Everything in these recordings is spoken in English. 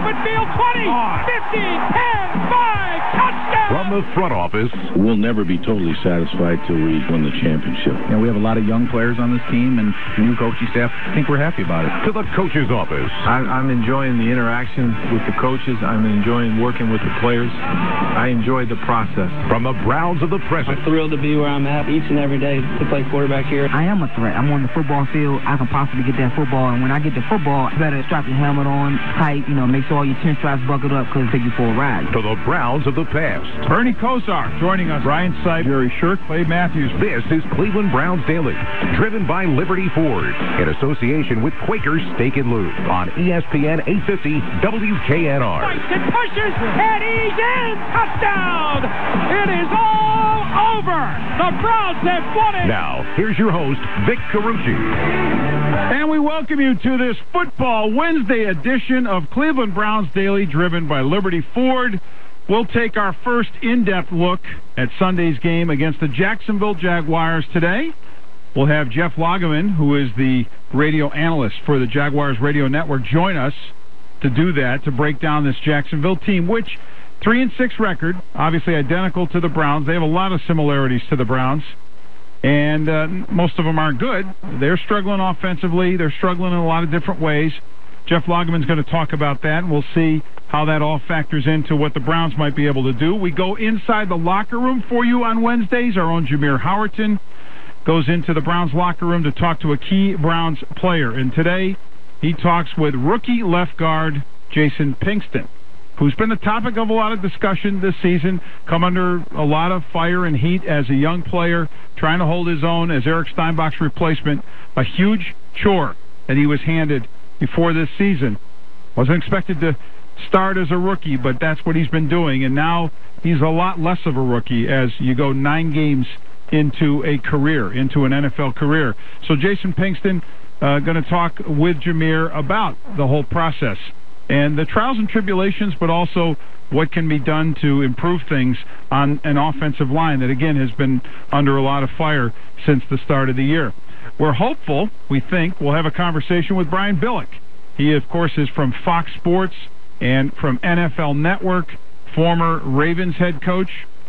open field, 20, 15, 10, 5, touchdown! From the front office, we'll never be totally satisfied till we win the championship. You know, we have a lot of young players on this team and new coaching staff. I think we're happy about it. To the coach's office. I'm enjoying the interaction with the coaches. I'm enjoying working with the players. I enjoy the process. From the Browns of the present. I'm thrilled to be where I'm at each and every day to play quarterback here. I am a threat. I'm on the football field. I can possibly get that football, and when I get the football, you better strap your helmet on tight, make sure all your chin straps buckled up because it'll take you for a ride. To the Browns of the past. Bernie Kosar joining us. Brian Sipe, Jerry Shirk, Clay Matthews. This is Cleveland Browns Daily, driven by Liberty Ford, in association with Quaker Steak and Lube on ESPN 850 WKNR. Fights and pushes, and he's in! Touchdown! It is all over! The Browns have won it! Now, here's your host, Vic Carucci. And we welcome you to this Football Wednesday edition of Cleveland Browns Daily, driven by Liberty Ford. We'll take our first in-depth look at Sunday's game against the Jacksonville Jaguars today. We'll have Jeff Lageman, who is the radio analyst for the Jaguars Radio Network, join us to do that, to break down this Jacksonville team, which 3-6 record, obviously identical to the Browns. They have a lot of similarities to the Browns, and most of them aren't good. They're struggling offensively. They're struggling in a lot of different ways. Jeff Lageman's going to talk about that, and we'll see how that all factors into what the Browns might be able to do. We go inside the locker room for you on Wednesdays. Our own Jameer Howerton goes into the Browns locker room to talk to a key Browns player, and today he talks with rookie left guard Jason Pinkston, who's been the topic of a lot of discussion this season, come under a lot of fire and heat as a young player, trying to hold his own as Eric Steinbach's replacement. A huge chore that he was handed before this season. Wasn't expected to start as a rookie, but that's what he's been doing, and now he's a lot less of a rookie as you go 9 games into a career, into an NFL career. So Jason Pinkston going to talk with Jameer about the whole process and the trials and tribulations, but also what can be done to improve things on an offensive line that, again, has been under a lot of fire since the start of the year. We're hopeful, we think, we'll have a conversation with Brian Billick. He, of course, is from Fox Sports and from NFL Network, former Ravens head coach,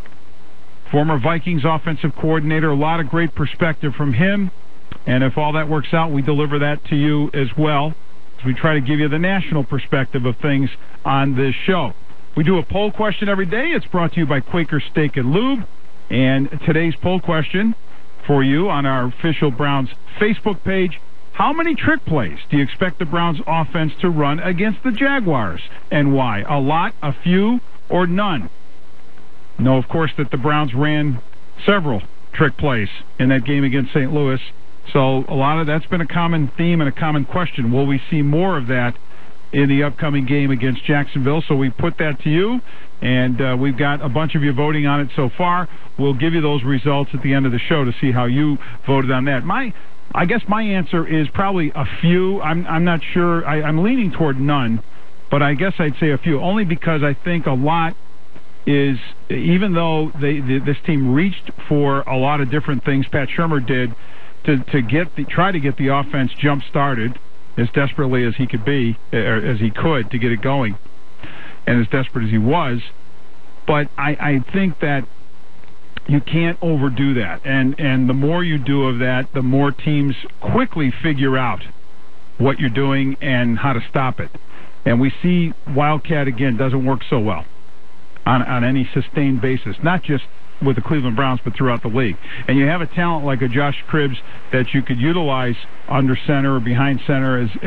former Vikings offensive coordinator. A lot of great perspective from him. And if all that works out, we deliver that to you as well, as we try to give you the national perspective of things on this show. We do a poll question every day. It's brought to you by Quaker Steak and Lube. And today's poll question for you on our official Browns Facebook page: how many trick plays do you expect the Browns offense to run against the Jaguars, and why? A lot, a few, or none? Know, of course, that the Browns ran several trick plays in that game against St. Louis. So a lot of that's been a common theme and a common question. Will we see more of that in the upcoming game against Jacksonville? So we put that to you, and we've got a bunch of you voting on it so far. We'll give you those results at the end of the show to see how you voted on that. I guess my answer is probably a few. I'm not sure. I'm leaning toward none, but I guess I'd say a few, only because I think a lot is, even though this team reached for a lot of different things, Pat Shurmur did, to try to get the offense jump-started as desperately as he could be, or as he could, to get it going, and as desperate as he was. But I think that you can't overdo that, and the more you do of that, the more teams quickly figure out what you're doing and how to stop it. And we see Wildcat, again, doesn't work so well on any sustained basis, not just with the Cleveland Browns, but throughout the league. And you have a talent like a Josh Cribbs that you could utilize under center or behind center as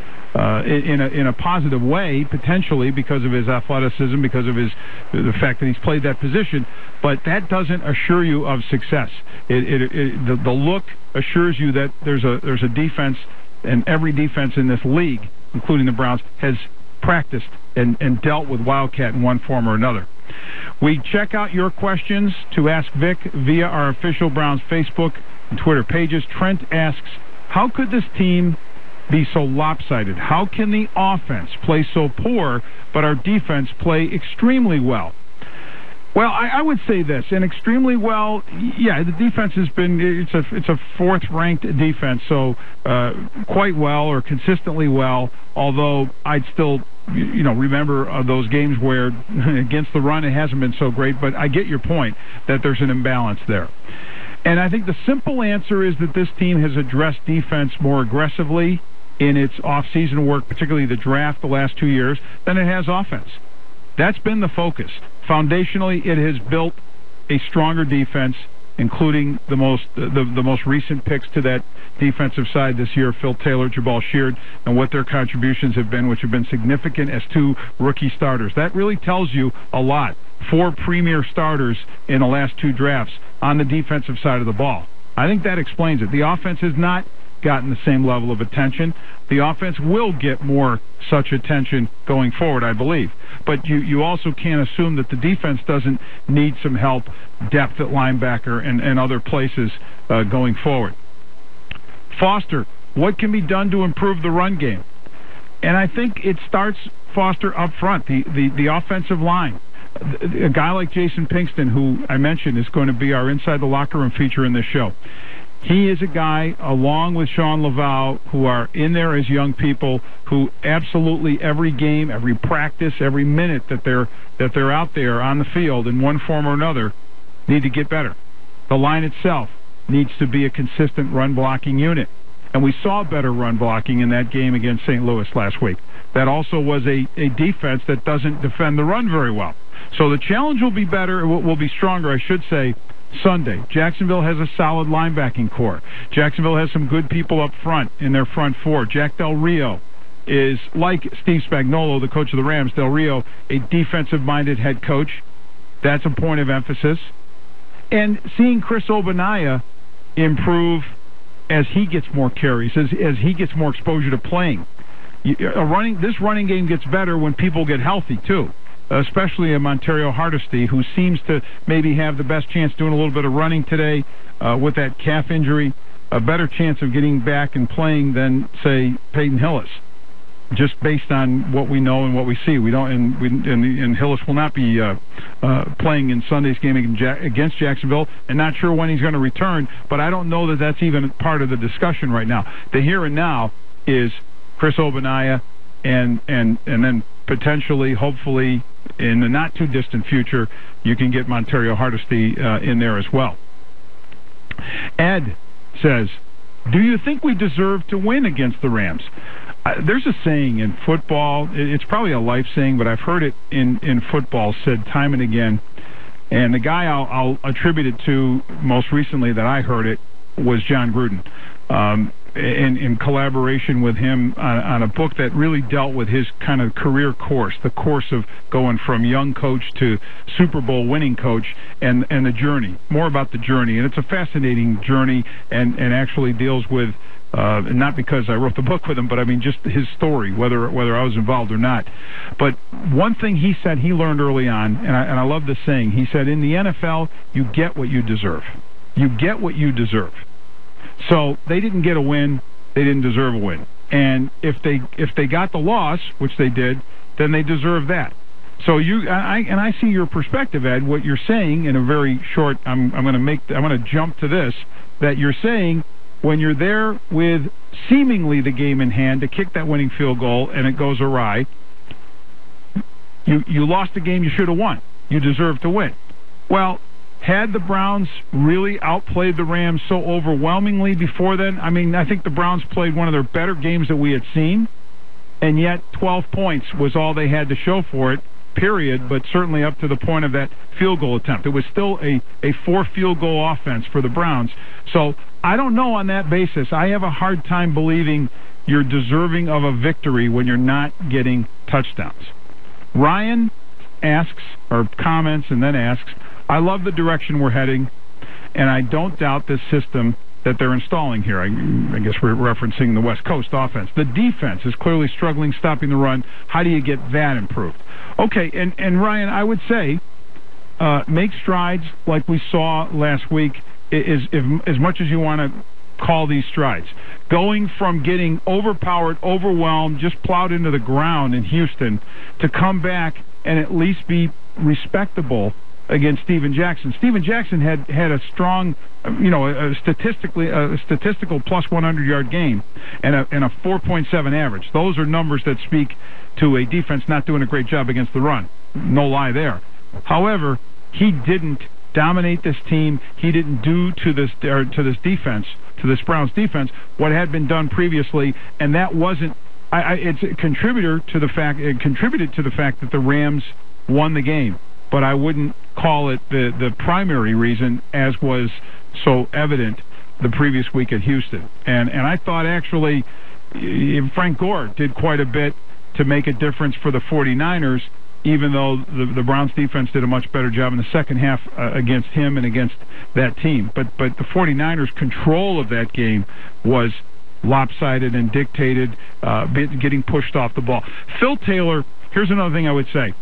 in a positive way, potentially, because of his athleticism, because of the fact that he's played that position. But that doesn't assure you of success. The look assures you that there's a defense, and every defense in this league, including the Browns, has practiced and dealt with Wildcat in one form or another. We check out your questions to Ask Vic via our official Browns Facebook and Twitter pages. Trent asks, how could this team be so lopsided? How can the offense play so poor, but our defense play extremely well? Well, I would say this, and extremely well, yeah, the defense has been, it's a fourth-ranked defense, so quite well or consistently well, although I'd still remember those games where against the run it hasn't been so great, but I get your point that there's an imbalance there. And I think the simple answer is that this team has addressed defense more aggressively in its off-season work, particularly the draft the last 2 years, than it has offense. That's been the focus. Foundationally, it has built a stronger defense, including the most recent picks to that defensive side this year, Phil Taylor, Jabal Sheard, and what their contributions have been, which have been significant as 2 rookie starters. That really tells you a lot. 4 premier starters in the last 2 drafts on the defensive side of the ball. I think that explains it. The offense has not gotten the same level of attention. The offense will get more such attention going forward, I believe. But you also can't assume that the defense doesn't need some help, depth at linebacker and other places going forward. Foster, what can be done to improve the run game? And I think it starts, Foster, up front, the offensive line. A guy like Jason Pinkston, who I mentioned is going to be our Inside the Locker Room feature in this show. He is a guy, along with Sean Laval, who are in there as young people who absolutely every game, every practice, every minute that they're out there on the field in one form or another need to get better. The line itself needs to be a consistent run-blocking unit. And we saw better run blocking in that game against St. Louis last week. That also was a defense that doesn't defend the run very well. So the challenge will be better, will be stronger, I should say, Sunday. Jacksonville has a solid linebacking core. Jacksonville has some good people up front in their front 4. Jack Del Rio is, like Steve Spagnuolo, the coach of the Rams, Del Rio, a defensive-minded head coach. That's a point of emphasis. And seeing Chris Ogbonnaya improve as he gets more carries, as he gets more exposure to playing. This running game gets better when people get healthy, too. Especially a Montario Hardesty, who seems to maybe have the best chance doing a little bit of running today with that calf injury, a better chance of getting back and playing than, say, Peyton Hillis, just based on what we know and what we see. We don't, and Hillis will not be playing in Sunday's game against Jacksonville, and not sure when he's going to return, but I don't know that that's even part of the discussion right now. The here and now is Chris Ogbonnaya, and then potentially, hopefully, in the not-too-distant future, you can get Montario Hardesty in there as well. Ed says, do you think we deserve to win against the Rams? There's a saying in football, it's probably a life saying, but I've heard it in football said time and again, and the guy I'll attribute it to most recently that I heard it was John Gruden. In collaboration with him on a book that really dealt with his kind of career course, the course of going from young coach to Super Bowl winning coach, and the journey, more about the journey. And it's a fascinating journey and actually deals with, not because I wrote the book with him, but I mean just his story, whether I was involved or not. But one thing he said he learned early on, and I love this saying, he said, in the NFL, you get what you deserve. You get what you deserve. So they didn't get a win, they didn't deserve a win. And if they got the loss, which they did, then they deserve that. So I see your perspective, Ed. What you're saying in a very short, I'm going to jump to this, that you're saying when you're there with seemingly the game in hand to kick that winning field goal and it goes awry, you lost a game you should have won. You deserve to win. Well, had the Browns really outplayed the Rams so overwhelmingly before then? I mean, I think the Browns played one of their better games that we had seen, and yet 12 points was all they had to show for it, period, but certainly up to the point of that field goal attempt. It was still a 4 field goal offense for the Browns. So I don't know on that basis. I have a hard time believing you're deserving of a victory when you're not getting touchdowns. Ryan asks, or comments and then asks, I love the direction we're heading, and I don't doubt this system that they're installing here. I guess we're referencing the West Coast offense. The defense is clearly struggling stopping the run. How do you get that improved? Okay, and Ryan, I would say make strides like we saw last week, as much as you want to call these strides. Going from getting overpowered, overwhelmed, just plowed into the ground in Houston to come back and at least be respectable against Steven Jackson. Steven Jackson had a strong, a statistical plus 100-yard game and a 4.7 average. Those are numbers that speak to a defense not doing a great job against the run. No lie there. However, he didn't dominate this team. He didn't do to this Browns defense what had been done previously, and that wasn't. It's a contributor to the fact. It contributed to the fact that the Rams won the game, but I wouldn't call it the primary reason, as was so evident the previous week at Houston. And I thought actually Frank Gore did quite a bit to make a difference for the 49ers, even though the Browns defense did a much better job in the second half against him and against that team. But the 49ers' control of that game was lopsided and dictated, getting pushed off the ball. Phil Taylor, here's another thing I would say,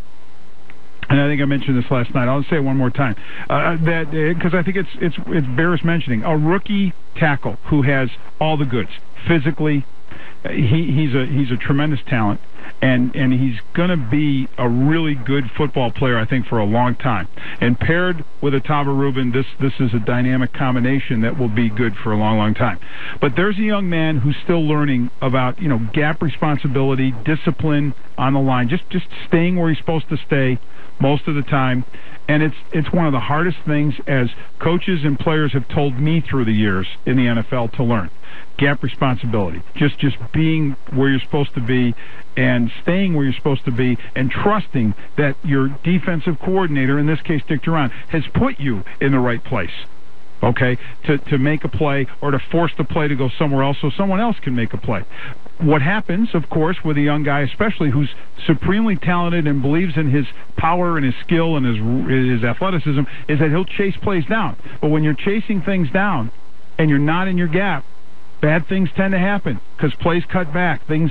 and I think I mentioned this last night. I'll say it one more time, because I think it bears mentioning. A rookie tackle who has all the goods physically. He's a tremendous talent, and he's going to be a really good football player, I think, for a long time. And paired with Otava Rubin, this is a dynamic combination that will be good for a long, long time. But there's a young man who's still learning about gap responsibility, discipline on the line, just staying where he's supposed to stay most of the time. And it's one of the hardest things, as coaches and players have told me through the years in the NFL, to learn. Gap responsibility, just being where you're supposed to be and staying where you're supposed to be, and trusting that your defensive coordinator, in this case Dick Duran, has put you in the right place, okay, to make a play or to force the play to go somewhere else so someone else can make a play. What happens, of course, with a young guy especially who's supremely talented and believes in his power and his skill and his athleticism, is that he'll chase plays down. But when you're chasing things down and you're not in your gap, bad things tend to happen because plays cut back. Things,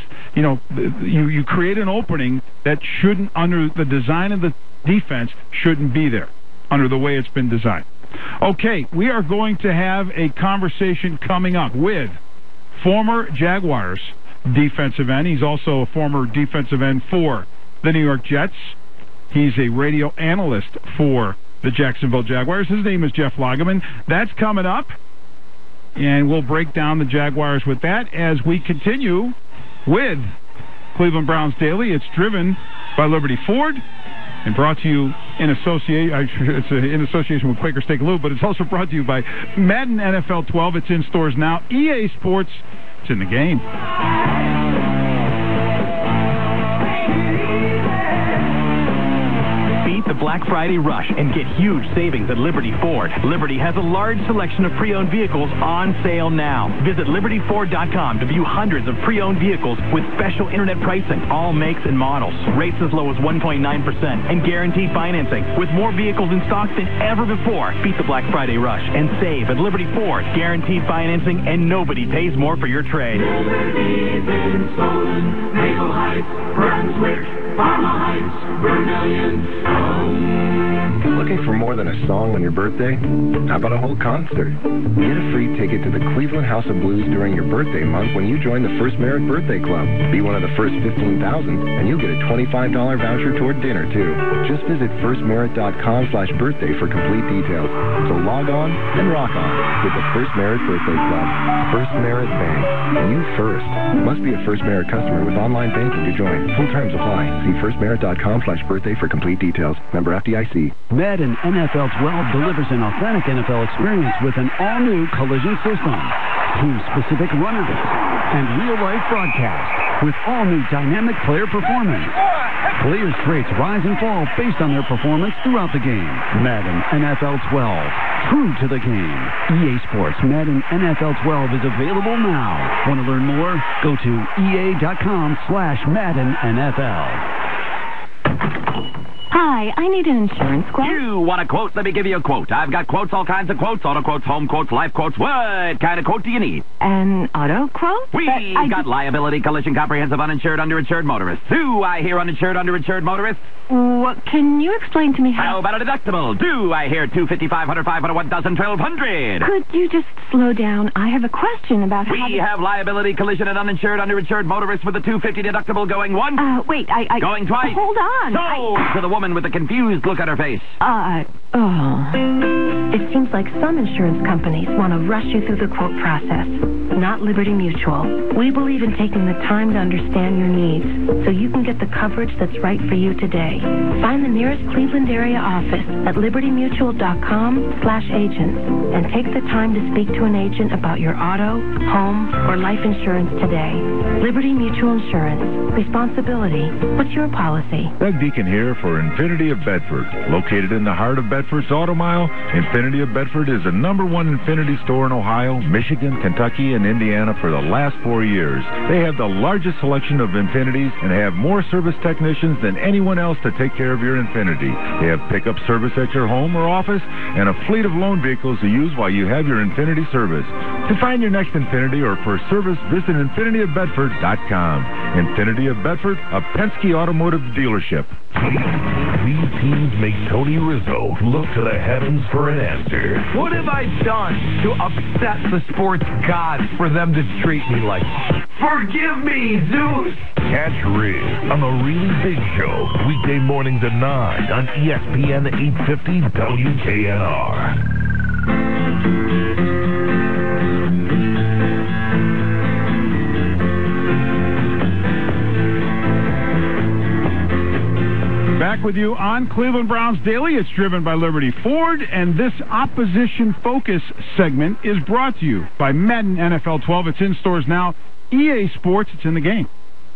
you create an opening that shouldn't, under the design of the defense, shouldn't be there, under the way it's been designed. Okay, we are going to have a conversation coming up with former Jaguars defensive end. He's also a former defensive end for the New York Jets. He's a radio analyst for the Jacksonville Jaguars. His name is Jeff Lageman. That's coming up. And we'll break down the Jaguars with that as we continue with Cleveland Browns Daily. It's driven by Liberty Ford and brought to you in association with Quaker Steak and Lube, but it's also brought to you by Madden NFL 12. It's in stores now. EA Sports, it's in the game. Beat the Black Friday rush and get huge savings at Liberty Ford. Liberty has a large selection of pre-owned vehicles on sale now. Visit LibertyFord.com to view hundreds of pre-owned vehicles with special internet pricing, all makes and models, rates as low as 1.9%, and guaranteed financing. With more vehicles in stock than ever before, beat the Black Friday rush and save at Liberty Ford. Guaranteed financing, and nobody pays more for your trade. Liberty's in Solon, Maple Heights, Brunswick, Parma Heights, Vermillion. Looking for more than a song on your birthday? How about a whole concert? Get a free ticket to the Cleveland House of Blues during your birthday month when you join the First Merit Birthday Club. Be one of the first 15,000, and you'll get a $25 voucher toward dinner, too. Just visit firstmerit.com/birthday for complete details. So log on and rock on with the First Merit Birthday Club. First Merit Bank. You first. Must be a First Merit customer with online banking to join. Full terms apply. See firstmerit.com/birthday for complete details. Member FDIC. Madden NFL 12 delivers an authentic NFL experience with an all-new collision system, team-specific runners, and real-life broadcast with all-new dynamic player performance. Players' traits rise and fall based on their performance throughout the game. Madden NFL 12. True to the game. EA Sports Madden NFL 12 is available now. Want to learn more? Go to EA.com/Madden NFL. Hi, I need an insurance quote. You want a quote? Let me give you a quote. I've got quotes, all kinds of quotes, auto quotes, home quotes, life quotes. What kind of quote do you need? An auto quote? We've got liability, collision, comprehensive, uninsured, underinsured motorists. Do I hear uninsured, underinsured motorists? What, can you explain to me How about a deductible? Do I hear 250, 500, 500, 1,000, 1,200? Could you just slow down? I have a question about We have liability, collision, and uninsured, underinsured motorists with a 250 deductible going once. Wait, Going twice. Hold on. So, to the woman with the the confused look on her face. It seems like some insurance companies want to rush you through the quote process. Not Liberty Mutual. We believe in taking the time to understand your needs so you can get the coverage that's right for you today. Find the nearest Cleveland area office at libertymutual.com/agents and take the time to speak to an agent about your auto, home, or life insurance today. Liberty Mutual Insurance. Responsibility. What's your policy? Doug Deacon here for Infinity of Bedford. Located in the heart of Bedford's Auto Mile, Infinity of Bedford is the #1 Infinity store in Ohio, Michigan, Kentucky, and Indiana for the last 4 years. They have the largest selection of Infinities and have more service technicians than anyone else to take care of your Infinity. They have pickup service at your home or office and a fleet of loan vehicles to use while you have your Infinity service. To find your next Infinity or for service, visit InfinityofBedford.com. Infinity of Bedford, a Penske Automotive dealership. These teams make Tony Rizzo look to the heavens for an answer. What have I done to upset the sports gods for them to treat me like? Forgive me, Zeus! Catch Riz on The Really Big Show, weekday mornings at 9 on ESPN 850 WKNR. Back with you on Cleveland Browns Daily. It's driven by Liberty Ford, and this Opposition Focus segment is brought to you by Madden NFL 12. It's in stores now. EA Sports, it's in the game.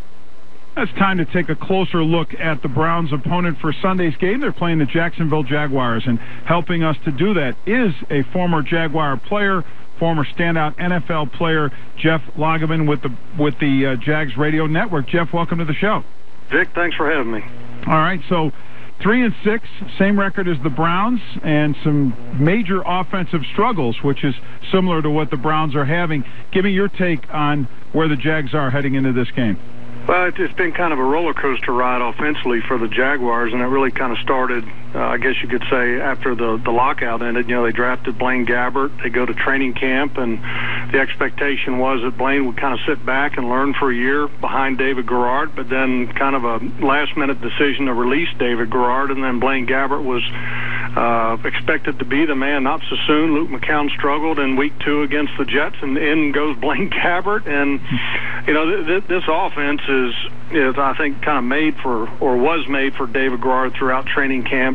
It's time to take a closer look at the Browns' opponent for Sunday's game. They're playing the Jacksonville Jaguars, and helping us to do that is a former Jaguar player, former standout NFL player, Jeff Lageman with the Jags Radio Network. Jeff, welcome to the show. Vic, thanks for having me. All right, so 3-6, same record as the Browns, and some major offensive struggles, which is similar to what the Browns are having. Give me your take on where the Jags are heading into this game. Well, it's been kind of a roller coaster ride offensively for the Jaguars, and it really kind of started, I guess you could say, after the lockout ended. You know, they drafted Blaine Gabbert. They go to training camp, and the expectation was that Blaine would kind of sit back and learn for a year behind David Garrard, but then kind of a last-minute decision to release David Garrard, and then Blaine Gabbert was expected to be the man not so soon. Luke McCown struggled in week 2 against the Jets, and in goes Blaine Gabbert, and you know, this offense is I think kind of made for, or was made for, David Garrard throughout training camp.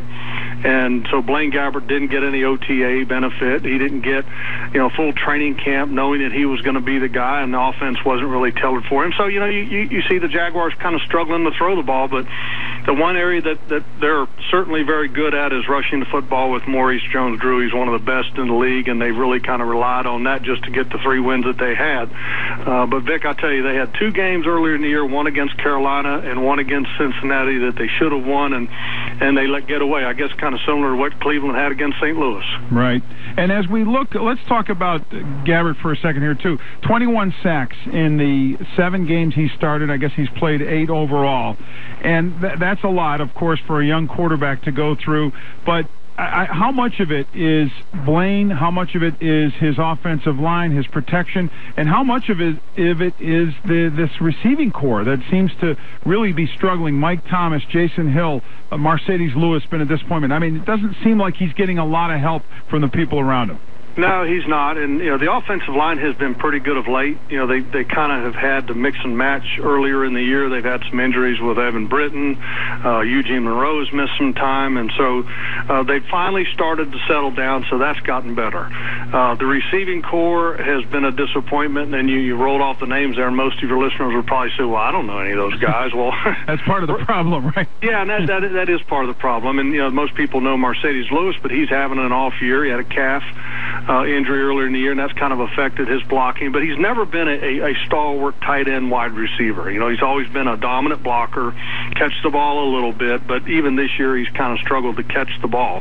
And so Blaine Gabbert didn't get any OTA benefit. He didn't get, full training camp knowing that he was going to be the guy, and the offense wasn't really tailored for him. So, you see the Jaguars kind of struggling to throw the ball, but the one area that they're certainly very good at is rushing the football with Maurice Jones-Drew. He's one of the best in the league, and they've really kind of relied on that just to get the 3 wins that they had. But, Vic, I tell you, they had 2 games earlier in the year, one against Carolina and one against Cincinnati that they should have won, and they let get away. I guess kind of similar to what Cleveland had against St. Louis. Right. And as we look, let's talk about Gabbert for a second here, too. 21 sacks in the 7 games he started. I guess he's played 8 overall. And that's a lot, of course, for a young quarterback to go through. But how much of it is Blaine? How much of it is his offensive line, his protection? And how much of it is this receiving core that seems to really be struggling? Mike Thomas, Jason Hill, Mercedes Lewis been a disappointment. I mean, it doesn't seem like he's getting a lot of help from the people around him. No, he's not. And, the offensive line has been pretty good of late. They kind of have had to mix and match earlier in the year. They've had some injuries with Evan Britton. Eugene Monroe has missed some time. And so they finally started to settle down, so that's gotten better. The receiving core has been a disappointment, and you rolled off the names there, and most of your listeners would probably say, well, I don't know any of those guys. Well, that's part of the problem, right? Yeah, and that is part of the problem. And, most people know Mercedes Lewis, but he's having an off year. He had a calf injury earlier in the year, and that's kind of affected his blocking. But he's never been a stalwart tight end wide receiver. He's always been a dominant blocker, catch the ball a little bit, but even this year he's kind of struggled to catch the ball.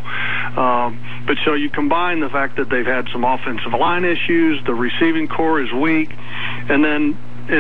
But so you combine the fact that they've had some offensive line issues, the receiving core is weak, and then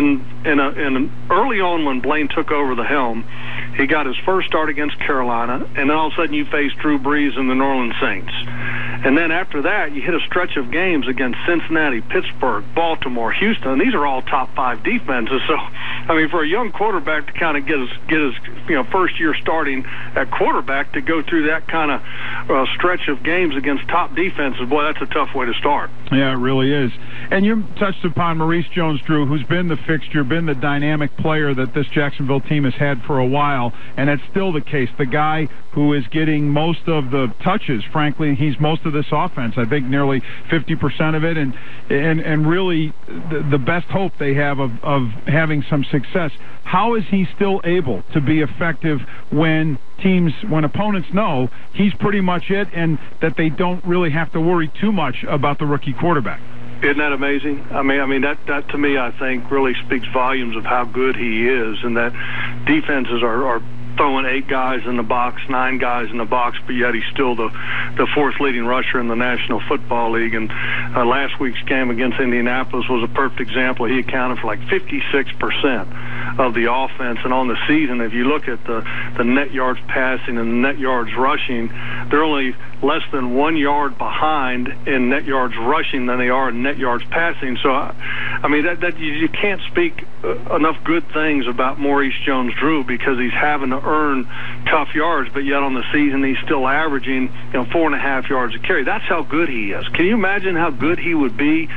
in early on when Blaine took over the helm, he got his first start against Carolina, and then all of a sudden you face Drew Brees and the New Orleans Saints. And then after that, you hit a stretch of games against Cincinnati, Pittsburgh, Baltimore, Houston. And these are all top 5 defenses. So, I mean, for a young quarterback to kind of get his first year starting at quarterback to go through that kind of stretch of games against top defenses, boy, that's a tough way to start. Yeah, it really is. And you touched upon Maurice Jones-Drew, who's been the fixture, been the dynamic player that this Jacksonville team has had for a while, and that's still the case. The guy who is getting most of the touches, frankly, he's most of this offense. I think nearly 50% of it, and really the best hope they have of having some success. How is he still able to be effective when opponents know he's pretty much it, and that they don't really have to worry too much about the rookie quarterback? Isn't that amazing? I mean that to me, I think, really speaks volumes of how good he is, and that defenses are throwing 8 guys in the box, 9 guys in the box, but yet he's still the 4th leading rusher in the National Football League. And last week's game against Indianapolis was a perfect example. He accounted for like 56% of the offense. And on the season, if you look at the net yards passing and the net yards rushing, they're only less than 1 yard behind in net yards rushing than they are in net yards passing. So, I mean, that you can't speak enough good things about Maurice Jones-Drew, because he's having to earn tough yards, but yet on the season he's still averaging 4.5 yards a carry. That's how good he is. Can you imagine how good he would be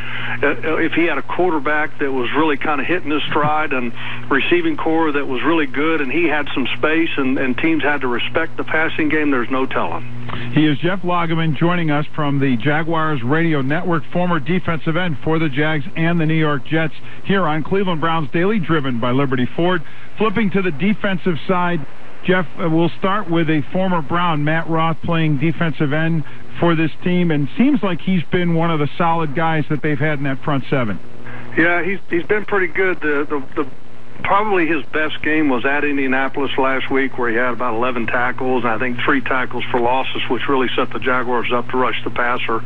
if he had a quarterback that was really kind of hitting his stride, and receiving core that was really good, and he had some space, and teams had to respect the passing game? There's no telling. He is Jeff Lageman, joining us from the Jaguars Radio Network, former defensive end for the Jags and the New York Jets, here on Cleveland Browns Daily, driven by Liberty Ford. Flipping to the defensive side, Jeff, we'll start with a former Brown, Matt Roth, playing defensive end for this team, and seems like he's been one of the solid guys that they've had in that front seven. Yeah, he's been pretty good. Probably his best game was at Indianapolis last week, where he had about 11 tackles, and I think 3 tackles for losses, which really set the Jaguars up to rush the passer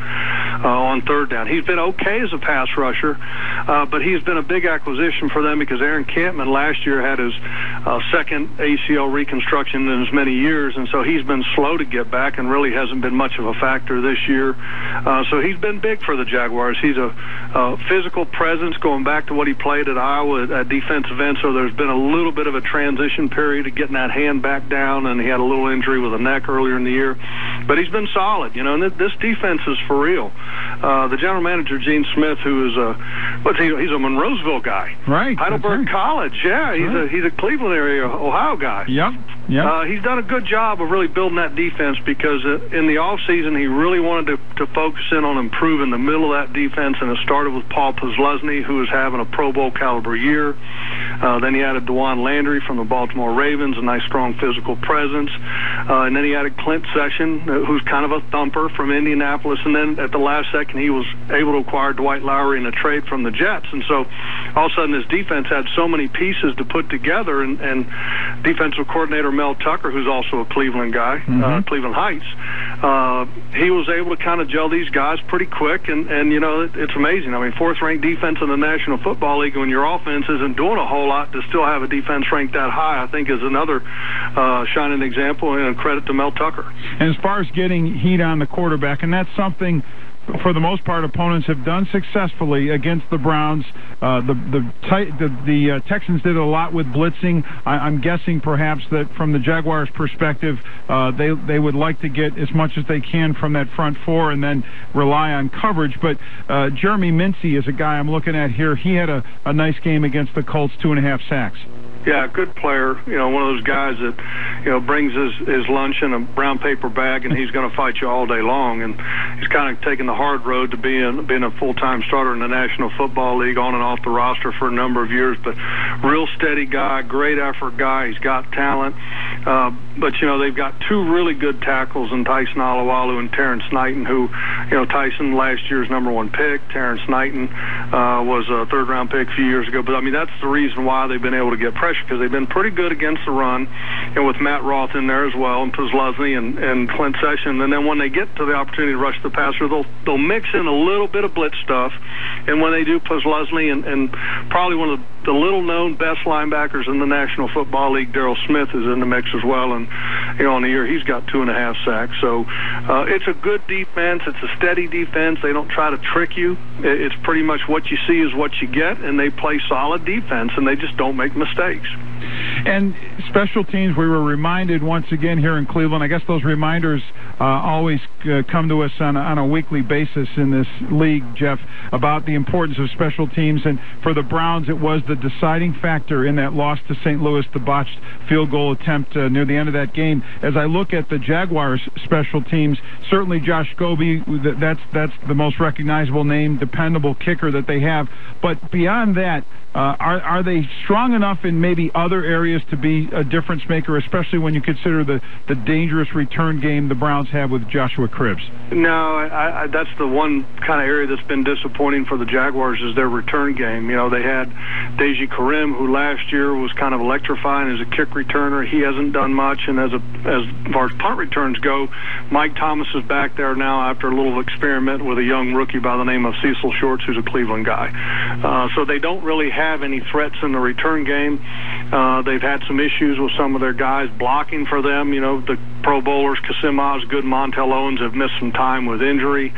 on third down. He's been okay as a pass rusher, but he's been a big acquisition for them, because Aaron Campman last year had his second ACL reconstruction in as many years, and so he's been slow to get back and really hasn't been much of a factor this year. So he's been big for the Jaguars. He's a physical presence, going back to what he played at Iowa at defensive end. So there's been a little bit of a transition period of getting that hand back down, and he had a little injury with a neck earlier in the year. But he's been solid, and this defense is for real. The general manager, Gene Smith, who is he's a Monroeville guy. Right. Heidelberg College, yeah. He's a Cleveland area, Ohio guy. Yep. He's done a good job of really building that defense, because in the offseason he really wanted to focus in on improving the middle of that defense, and it started with Paul Posluszny, who is having a Pro Bowl caliber year. Then he added DeJuan Landry from the Baltimore Ravens, a nice, strong physical presence. And then he added Clint Session, who's kind of a thumper from Indianapolis. And then at the last second, he was able to acquire Dwight Lowry in a trade from the Jets. And so all of a sudden, this defense had so many pieces to put together. And defensive coordinator Mel Tucker, who's also a Cleveland guy, Cleveland Heights, he was able to kind of gel these guys pretty quick. And it's amazing. I mean, 4th-ranked defense in the National Football League, when your offense isn't doing a whole lot, to still have a defense ranked that high, I think, is another shining example, and credit to Mel Tucker. And as far as getting heat on the quarterback, and that's something, for the most part, opponents have done successfully against the Browns. The Texans did a lot with blitzing. I'm guessing perhaps that from the Jaguars' perspective, they would like to get as much as they can from that front four and then rely on coverage. But Jeremy Mincey is a guy I'm looking at here. He had a nice game against the Colts, 2.5 sacks. Yeah, good player. One of those guys that, brings his lunch in a brown paper bag, and he's going to fight you all day long. And he's kind of taken the hard road to being a full-time starter in the National Football League, on and off the roster for a number of years. But real steady guy, great effort guy. He's got talent. But, they've got 2 really good tackles in Tyson Alualu and Terrence Knighton, who, Tyson last year's #1 pick. Terrence Knighton was a 3rd-round pick a few years ago. But, I mean, that's the reason why they've been able to get pressure, because they've been pretty good against the run, and with Matt Roth in there as well, and Posluszny and Clint Session. And then when they get to the opportunity to rush the passer, they'll mix in a little bit of blitz stuff. And when they do, Posluszny and probably one of the little-known best linebackers in the National Football League, Darryl Smith, is in the mix as well. And on the year he's got 2.5 sacks. So it's a good defense. It's a steady defense. They don't try to trick you. It's pretty much what you see is what you get, and they play solid defense, and they just don't make mistakes. And special teams, we were reminded once again here in Cleveland. I guess those reminders always come to us on a weekly basis in this league, Jeff, about the importance of special teams. And for the Browns, it was the deciding factor in that loss to St. Louis, the botched field goal attempt near the end of that game. As I look at the Jaguars' special teams, certainly Josh Scobie, that's the most recognizable name, dependable kicker that they have. But beyond that, are they strong enough in maybe other areas to be a difference maker, especially when you consider the dangerous return game the Browns have with Joshua Cribbs? No, that's the one kind of area that's been disappointing for the Jaguars is their return game. They had Deji Karim, who last year was kind of electrifying as a kick returner. He hasn't done much, and as far as punt returns go, Mike Thomas is back there now after a little experiment with a young rookie by the name of Cecil Shorts, who's a Cleveland guy. So they don't really have any threats in the return game. They've had some issues with some of their guys blocking for them. The Pro Bowlers, Kasim Osgood, Montel Owens have missed some time with injury.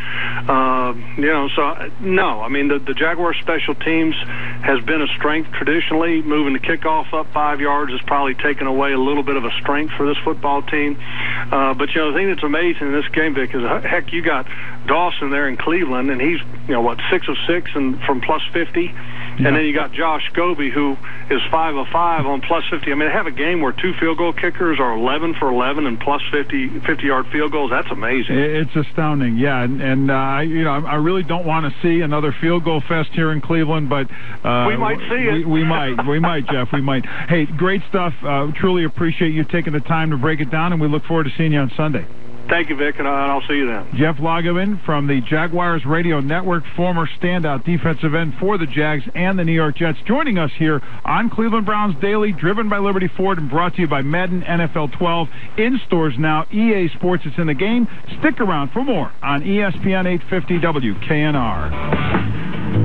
So no, I mean the Jaguars special teams has been a strength traditionally. Moving the kickoff up 5 yards has probably taken away a little bit of a strength for this football team. But the thing that's amazing in this game, Vic, is heck, you got Dawson there in Cleveland, and he's 6 of 6 and from plus 50. Yeah. And then you got Josh Scobie, who is 5 of 5 on plus 50. I mean, they have a game where 2 field goal kickers are 11 for 11 and plus 50-yard field goals. That's amazing. It's astounding, yeah. And I really don't want to see another field goal fest here in Cleveland, but we might see it. We might, Jeff. We might. Hey, great stuff. Truly appreciate you taking the time to break it down, and we look forward to seeing you on Sunday. Thank you, Vic, and I'll see you then. Jeff Lageman from the Jaguars Radio Network, former standout defensive end for the Jags and the New York Jets, joining us here on Cleveland Browns Daily, driven by Liberty Ford and brought to you by Madden NFL 12. In stores now, EA Sports, it's in the game. Stick around for more on ESPN 850 WKNR.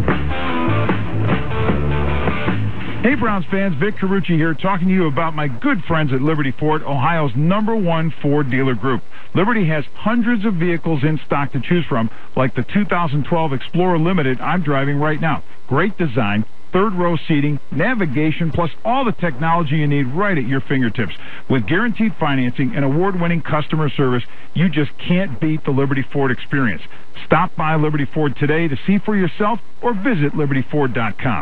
Hey, Browns fans, Vic Carucci here, talking to you about my good friends at Liberty Ford, Ohio's #1 Ford dealer group. Liberty has hundreds of vehicles in stock to choose from, like the 2012 Explorer Limited I'm driving right now. Great design, third-row seating, navigation, plus all the technology you need right at your fingertips. With guaranteed financing and award-winning customer service, you just can't beat the Liberty Ford experience. Stop by Liberty Ford today to see for yourself or visit LibertyFord.com.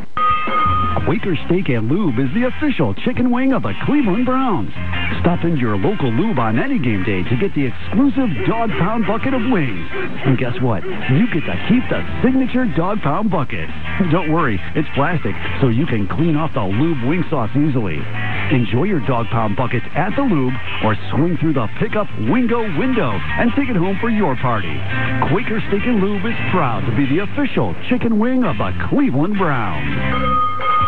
Quaker Steak and Lube is the official chicken wing of the Cleveland Browns. Stop into your local lube on any game day to get the exclusive dog pound bucket of wings. And guess what? You get to keep the signature dog pound bucket. Don't worry, it's plastic, so you can clean off the lube wing sauce easily. Enjoy your dog pound buckets at the lube or swing through the pickup Wingo window and take it home for your party. Quaker Steak and Lube is proud to be the official chicken wing of the Cleveland Browns.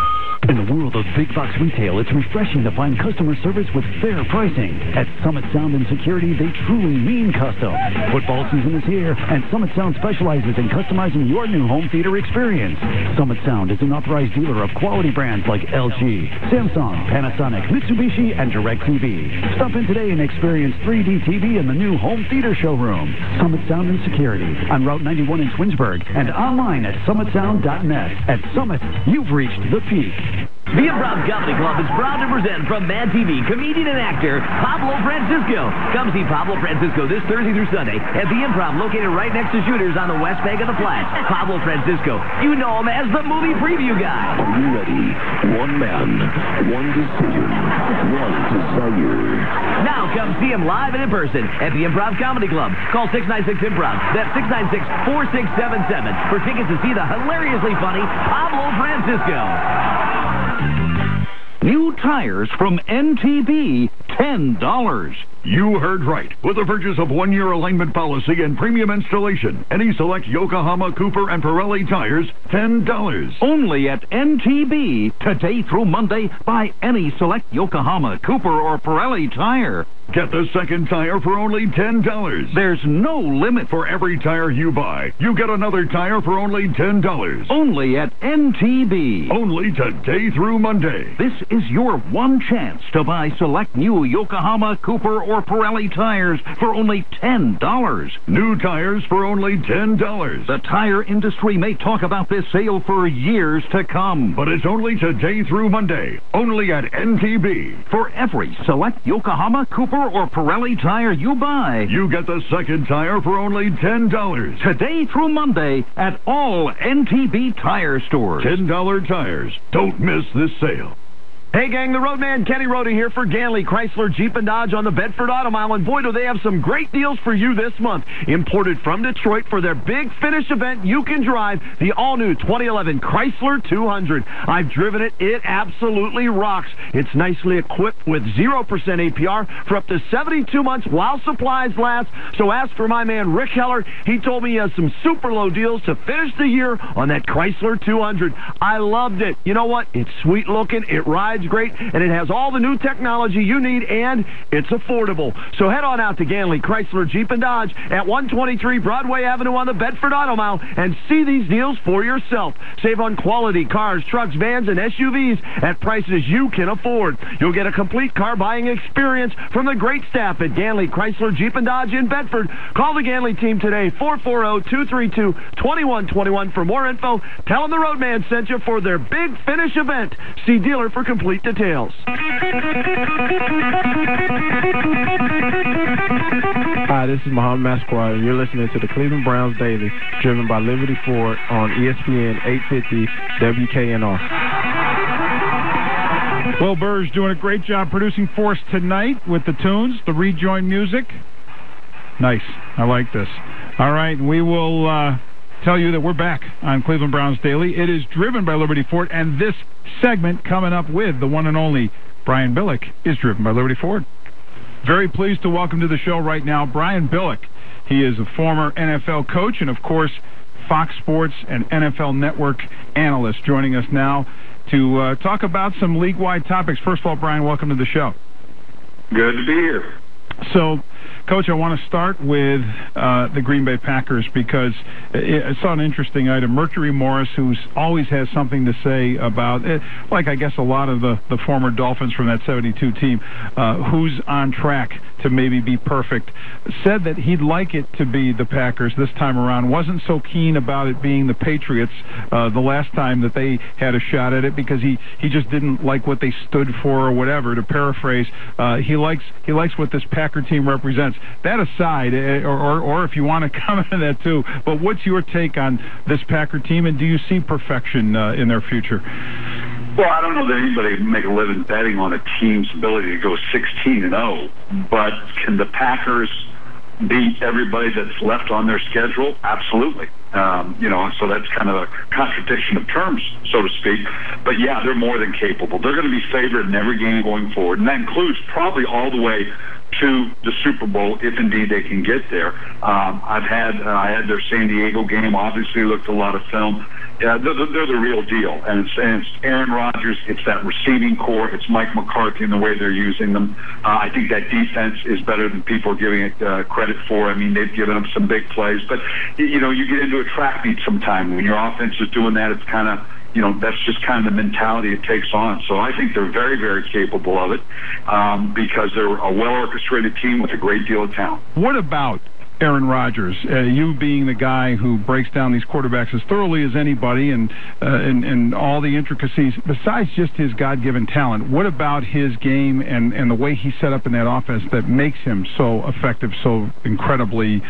In the world of big box retail, it's refreshing to find customer service with fair pricing. At Summit Sound and Security, they truly mean custom. Football season is here, and Summit Sound specializes in customizing your new home theater experience. Summit Sound is an authorized dealer of quality brands like LG, Samsung, Panasonic, Mitsubishi, and DirecTV. Stop in today and experience 3D TV in the new home theater showroom. Summit Sound and Security on Route 91 in Twinsburg and online at summitsound.net. At Summit, you've reached the peak. The Improv Comedy Club is proud to present from Mad TV comedian and actor Pablo Francisco. Come see Pablo Francisco this Thursday through Sunday at the Improv located right next to Shooters on the west bank of the Flats. Pablo Francisco, you know him as the movie preview guy. Are you ready? One man, one decision, one desire. Now come see him live and in person at the Improv Comedy Club. Call 696-IMPROV. That's 696-4677 for tickets to see the hilariously funny Pablo Francisco. New tires from NTB, $10. You heard right. With the purchase of 1-year alignment policy and premium installation, any select Yokohama, Cooper, and Pirelli tires, $10. Only at NTB. Today through Monday, buy any select Yokohama, Cooper, or Pirelli tire. Get the second tire for only $10. There's no limit. For every tire you buy, you get another tire for only $10. Only at NTB. Only today through Monday. This is your your one chance to buy select new Yokohama, Cooper, or Pirelli tires for only $10. New tires for only $10. The tire industry may talk about this sale for years to come. But it's only today through Monday, only at NTB. For every select Yokohama, Cooper, or Pirelli tire you buy, you get the second tire for only $10. Today through Monday at all NTB tire stores. $10 tires. Don't miss this sale. Hey, gang, the Roadman, Kenny Rhoda here for Ganley Chrysler Jeep and Dodge on the Bedford Auto Mile. And boy, do they have some great deals for you this month. Imported from Detroit for their big finish event, you can drive the all-new 2011 Chrysler 200. I've driven it. It absolutely rocks. It's nicely equipped with 0% APR for up to 72 months while supplies last. So ask for my man, Rick Heller. He told me he has some super low deals to finish the year on that Chrysler 200. I loved it. You know what? It's sweet looking. It rides great, and it has all the new technology you need, and it's affordable. So head on out to Ganley Chrysler Jeep and Dodge at 123 Broadway Avenue on the Bedford Auto Mile and see these deals for yourself. Save on quality cars, trucks, vans, and SUVs at prices you can afford. You'll get a complete car buying experience from the great staff at Ganley Chrysler Jeep and Dodge in Bedford. Call the Ganley team today, 440-232-2121 for more info. Tell them the Roadman sent you for their big finish event. See dealer for complete details. Hi, this is Muhammad Masquad, and you're listening to the Cleveland Browns Daily, driven by Liberty Ford on ESPN 850 WKNR. Will Burr's doing a great job producing for us tonight with the tunes, the rejoin music. Nice. I like this. All right, we will tell you that we're back on Cleveland Browns Daily. It is driven by Liberty Ford, and this segment coming up with the one and only Brian Billick is driven by Liberty Ford. Very pleased to welcome to the show right now Brian Billick. He is a former NFL coach and, of course, Fox Sports and NFL Network analyst, joining us now to talk about some league-wide topics. First of all, Brian, welcome to the show. Good to be here. So, Coach, I want to start with the Green Bay Packers because I saw an interesting item. Mercury Morris, who always has something to say about it, like I guess a lot of the former Dolphins from that 72 team, who's on track to maybe be perfect, said that he'd like it to be the Packers this time around. Wasn't so keen about it being the Patriots the last time that they had a shot at it because he just didn't like what they stood for or whatever. To paraphrase, he likes what this Packer team represents. That aside, or if you want to comment on that too, but what's your take on this Packer team, and do you see perfection in their future? Well, I don't know that anybody would make a living betting on a team's ability to go 16-0, but can the Packers beat everybody that's left on their schedule? Absolutely. So that's kind of a contradiction of terms, so to speak. But yeah, they're more than capable. They're going to be favored in every game going forward, and that includes probably all the way to the Super Bowl, if indeed they can get there. I had their San Diego game. Obviously, looked a lot of film. Yeah, they're the real deal, and it's Aaron Rodgers. It's that receiving core. It's Mike McCarthy and the way they're using them. I think that defense is better than people are giving it credit for. I mean, they've given them some big plays, but you get into a track meet sometime when your offense is doing that. It's kind of that's just kind of the mentality it takes on. So I think they're very, very capable of it because they're a well-orchestrated team with a great deal of talent. What about Aaron Rodgers, you being the guy who breaks down these quarterbacks as thoroughly as anybody and all the intricacies, besides just his God-given talent, what about his game and the way he's set up in that offense that makes him so effective, so incredibly,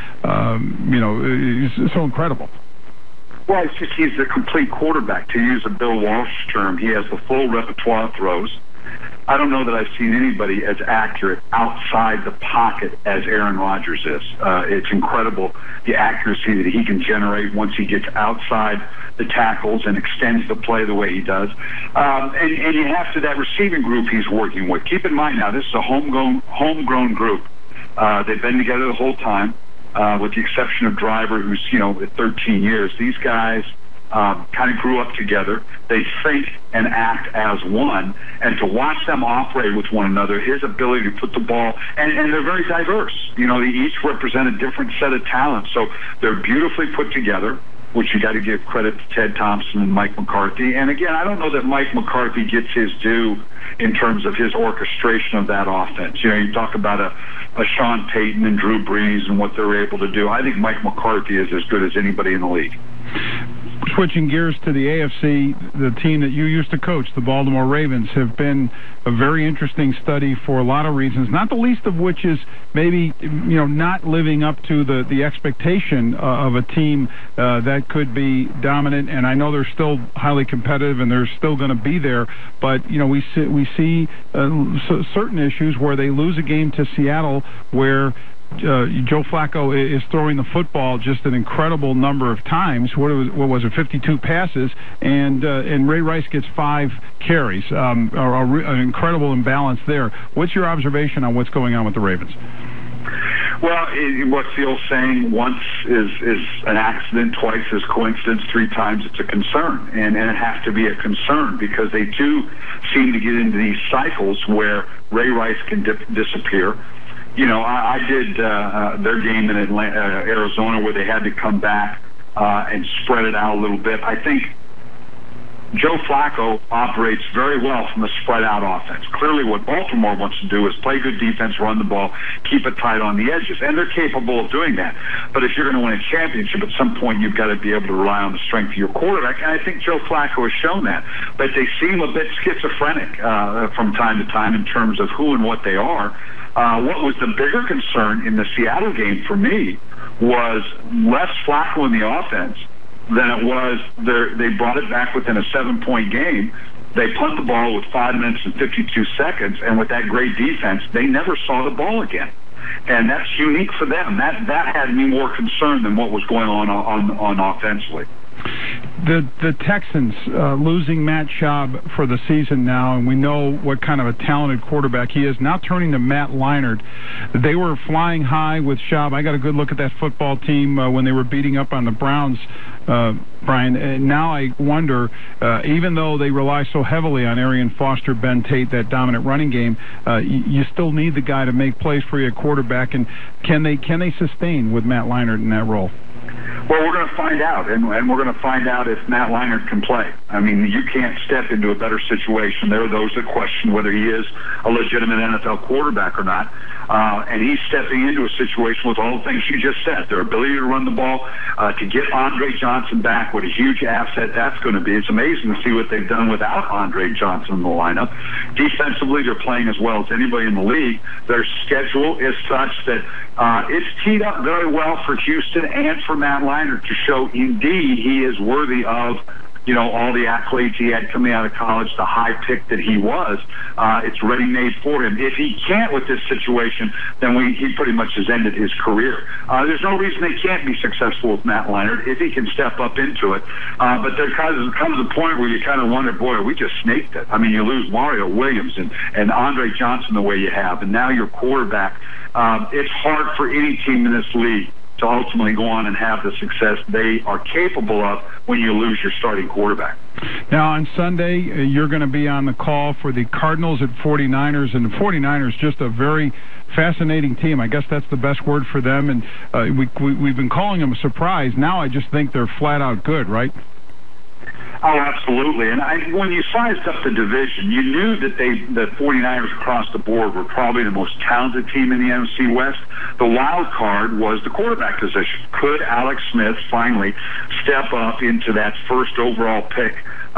so incredible? Well, it's just he's a complete quarterback. To use a Bill Walsh term, he has the full repertoire of throws. I don't know that I've seen anybody as accurate outside the pocket as Aaron Rodgers is. It's incredible the accuracy that he can generate once he gets outside the tackles and extends the play the way he does. And you have to that receiving group he's working with. Keep in mind now, this is a homegrown group. They've been together the whole time. With the exception of Driver, who's, 13 years. These guys kind of grew up together. They think and act as one. And to watch them operate with one another, his ability to put the ball, and they're very diverse. They each represent a different set of talents. So they're beautifully put together, which you got to give credit to Ted Thompson and Mike McCarthy. And again, I don't know that Mike McCarthy gets his due in terms of his orchestration of that offense. You know, you talk about a Sean Payton and Drew Brees and what they're able to do. I think Mike McCarthy is as good as anybody in the league. Switching gears to the AFC, the team that you used to coach, the Baltimore Ravens, have been a very interesting study for a lot of reasons, not the least of which is maybe, you know, not living up to the expectation of a team that could be dominant. And I know they're still highly competitive and they're still going to be there, but, you know, we see certain issues where they lose a game to Seattle where Joe Flacco is throwing the football just an incredible number of times. What was it? 52 passes, and Ray Rice gets 5 carries. An incredible imbalance there. What's your observation on what's going on with the Ravens? Well, what's the old saying? Once is an accident, twice is coincidence, 3 times it's a concern. And it has to be a concern because they do seem to get into these cycles where Ray Rice can disappear. You know, I did their game in Arizona where they had to come back and spread it out a little bit. I think Joe Flacco operates very well from a spread-out offense. Clearly what Baltimore wants to do is play good defense, run the ball, keep it tight on the edges, and they're capable of doing that. But if you're going to win a championship, at some point you've got to be able to rely on the strength of your quarterback, and I think Joe Flacco has shown that. But they seem a bit schizophrenic from time to time in terms of who and what they are. What was the bigger concern in the Seattle game for me was less Flacco in the offense than it was they brought it back within a 7-point game. They punt the ball with 5 minutes and 52 seconds, and with that great defense, they never saw the ball again. And that's unique for them. That had me more concerned than what was going on offensively. The Texans losing Matt Schaub for the season now, and we know what kind of a talented quarterback he is. Now turning to Matt Leinart. They were flying high with Schaub. I got a good look at that football team when they were beating up on the Browns, Brian. And now I wonder, even though they rely so heavily on Arian Foster, Ben Tate, that dominant running game, you still need the guy to make plays for you at quarterback. And can they sustain with Matt Leinart in that role? Well, we're going to find out, and we're going to find out if Matt Leinart can play. I mean, you can't step into a better situation. There are those that question whether he is a legitimate NFL quarterback or not. And he's stepping into a situation with all the things you just said. Their ability to run the ball, to get Andre Johnson back, what a huge asset that's going to be. It's amazing to see what they've done without Andre Johnson in the lineup. Defensively, they're playing as well as anybody in the league. Their schedule is such that it's teed up very well for Houston and for Matt Leinart to show indeed he is worthy of, you know, all the accolades he had coming out of college, the high pick that he was. It's ready-made for him. If he can't with this situation, then he pretty much has ended his career. There's no reason they can't be successful with Matt Leinart if he can step up into it. But there comes a point where you kind of wonder, boy, we just snaked it. I mean, you lose Mario Williams and Andre Johnson the way you have, and now your quarterback. It's hard for any team in this league to ultimately go on and have the success they are capable of when you lose your starting quarterback. Now, on Sunday, you're going to be on the call for the Cardinals at 49ers, and the 49ers just a very fascinating team. I guess that's the best word for them, and we've been calling them a surprise. Now I just think they're flat-out good, right? Oh, absolutely. And when you sized up the division, you knew that the 49ers across the board were probably the most talented team in the NFC West. The wild card was the quarterback position. Could Alex Smith finally step up into that first overall pick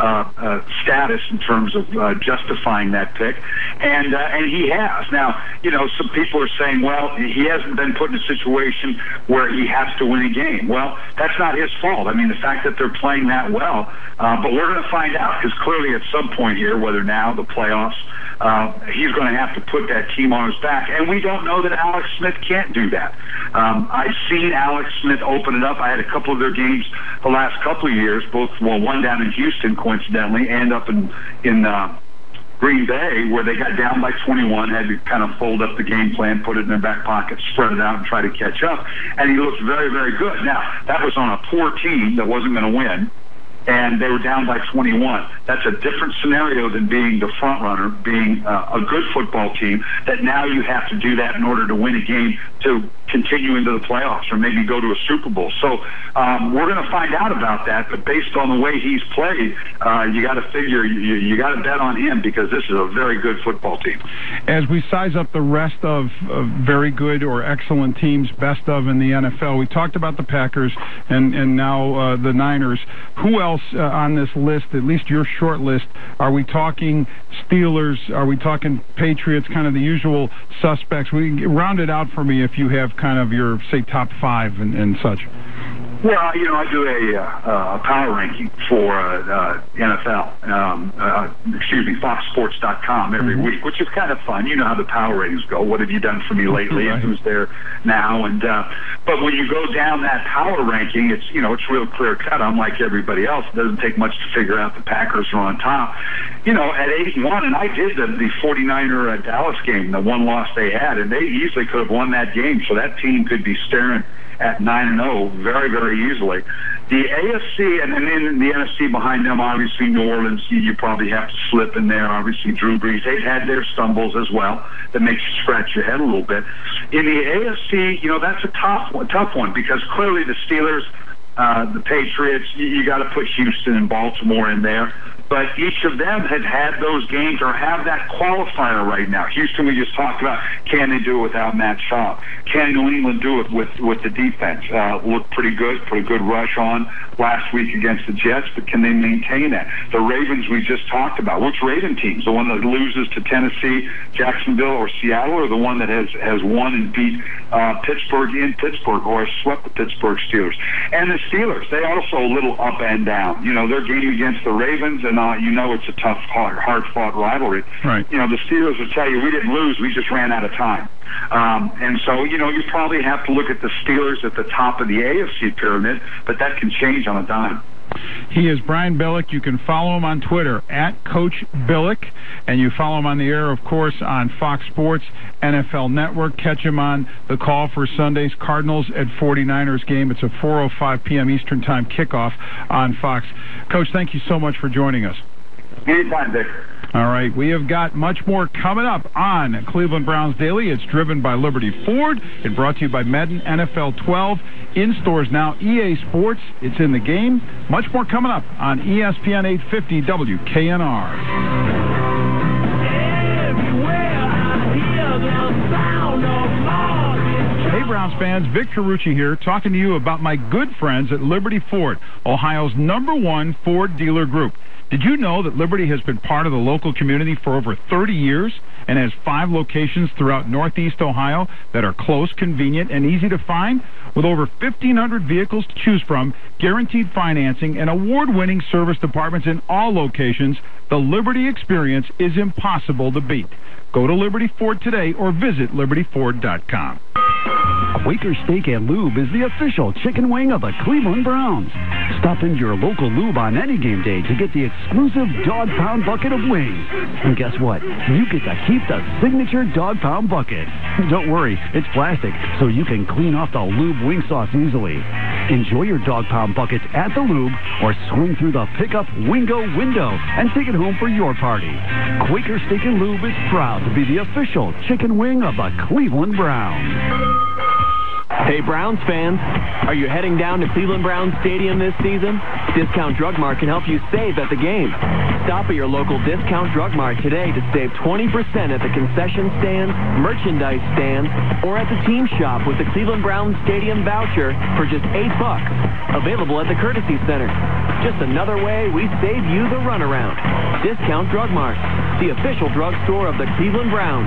status in terms of justifying that pick? And he has. Now, you know, some people are saying, well, he hasn't been put in a situation where he has to win a game. Well, that's not his fault. I mean, the fact that they're playing that well, but we're going to find out, because clearly at some point here, whether now, the playoffs, he's going to have to put that team on his back, and we don't know that Alex Smith can't do that. I've seen Alex Smith open it up. I had a couple of their games the last couple of years, one down in Houston, coincidentally, and up in Green Bay, where they got down by 21, had to kind of fold up the game plan, put it in their back pocket, spread it out, and try to catch up, and he looked very, very good. Now, that was on a poor team that wasn't going to win, and they were down by 21. That's a different scenario than being the front runner, being a good football team, that now you have to do that in order to win a game, to continue into the playoffs or maybe go to a Super Bowl. So we're going to find out about that. But based on the way he's played, you got to figure you got to bet on him because this is a very good football team. As we size up the rest of very good or excellent teams, best of in the NFL, we talked about the Packers and now the Niners. Who else on this list, at least your short list, are we talking Steelers? Are we talking Patriots, kind of the usual suspects? Round it out for me if you have kind of your, say, top 5 and such. Well, I do a power ranking for NFL, FoxSports.com every week, which is kind of fun. You know how the power ratings go. What have you done for me lately, and who's there now? And but when you go down that power ranking, it's real clear cut. Unlike everybody else, it doesn't take much to figure out the Packers are on top. At 81, and I did the 49er Dallas game, the one loss they had, and they easily could have won that game. So that team could be staring at 9-0 very, very easily. The AFC and then in the NFC behind them, obviously New Orleans, you probably have to slip in there. Obviously Drew Brees, they've had their stumbles as well. That makes you scratch your head a little bit. In the AFC, that's a tough one because clearly the Steelers, the Patriots, you got to put Houston and Baltimore in there. But each of them had those games or have that qualifier right now. Houston, we just talked about, can they do it without Matt Schaub? Can New England do it with the defense? Looked pretty good rush on last week against the Jets, but can they maintain that? The Ravens we just talked about. Which Raven teams? The one that loses to Tennessee, Jacksonville, or Seattle, or the one that has won and beat Pittsburgh in Pittsburgh or has swept the Pittsburgh Steelers? And the Steelers, they also a little up and down. Their game against the Ravens, and it's a tough, hard-fought rivalry. Right. The Steelers will tell you, we didn't lose, we just ran out of time. And so, you probably have to look at the Steelers at the top of the AFC pyramid, but that can change on a dime. He is Brian Billick. You can follow him on Twitter at Coach Billick, and you follow him on the air, of course, on Fox Sports, NFL Network. Catch him on the call for Sunday's Cardinals at 49ers game. It's a 4:05 p.m. Eastern Time kickoff on Fox. Coach, thank you so much for joining us. Anytime, Dick. All right, we have got much more coming up on Cleveland Browns Daily. It's driven by Liberty Ford and brought to you by Madden NFL 12. In stores now, EA Sports. It's in the game. Much more coming up on ESPN 850 WKNR. Hey, Browns fans, Vic Carucci here, talking to you about my good friends at Liberty Ford, Ohio's #1 Ford dealer group. Did you know that Liberty has been part of the local community for over 30 years and has 5 locations throughout Northeast Ohio that are close, convenient, and easy to find? With over 1,500 vehicles to choose from, guaranteed financing, and award-winning service departments in all locations, the Liberty experience is impossible to beat. Go to Liberty Ford today or visit libertyford.com. Quaker Steak and Lube is the official chicken wing of the Cleveland Browns. Stop into your local lube on any game day to get the exclusive dog pound bucket of wings. And guess what? You get to keep the signature dog pound bucket. Don't worry, it's plastic, so you can clean off the lube wing sauce easily. Enjoy your dog pound buckets at the lube or swing through the pickup wingo window and take it home for your party. Quaker Steak and Lube is proud to be the official chicken wing of the Cleveland Browns. Hey, Browns fans, are you heading down to Cleveland Browns Stadium this season? Discount Drug Mart can help you save at the game. Stop at your local Discount Drug Mart today to save 20% at the concession stands, merchandise stands, or at the team shop with the Cleveland Browns Stadium voucher for just $8. Available at the Courtesy Center. Just another way we save you the runaround. Discount Drug Mart, the official drugstore of the Cleveland Browns.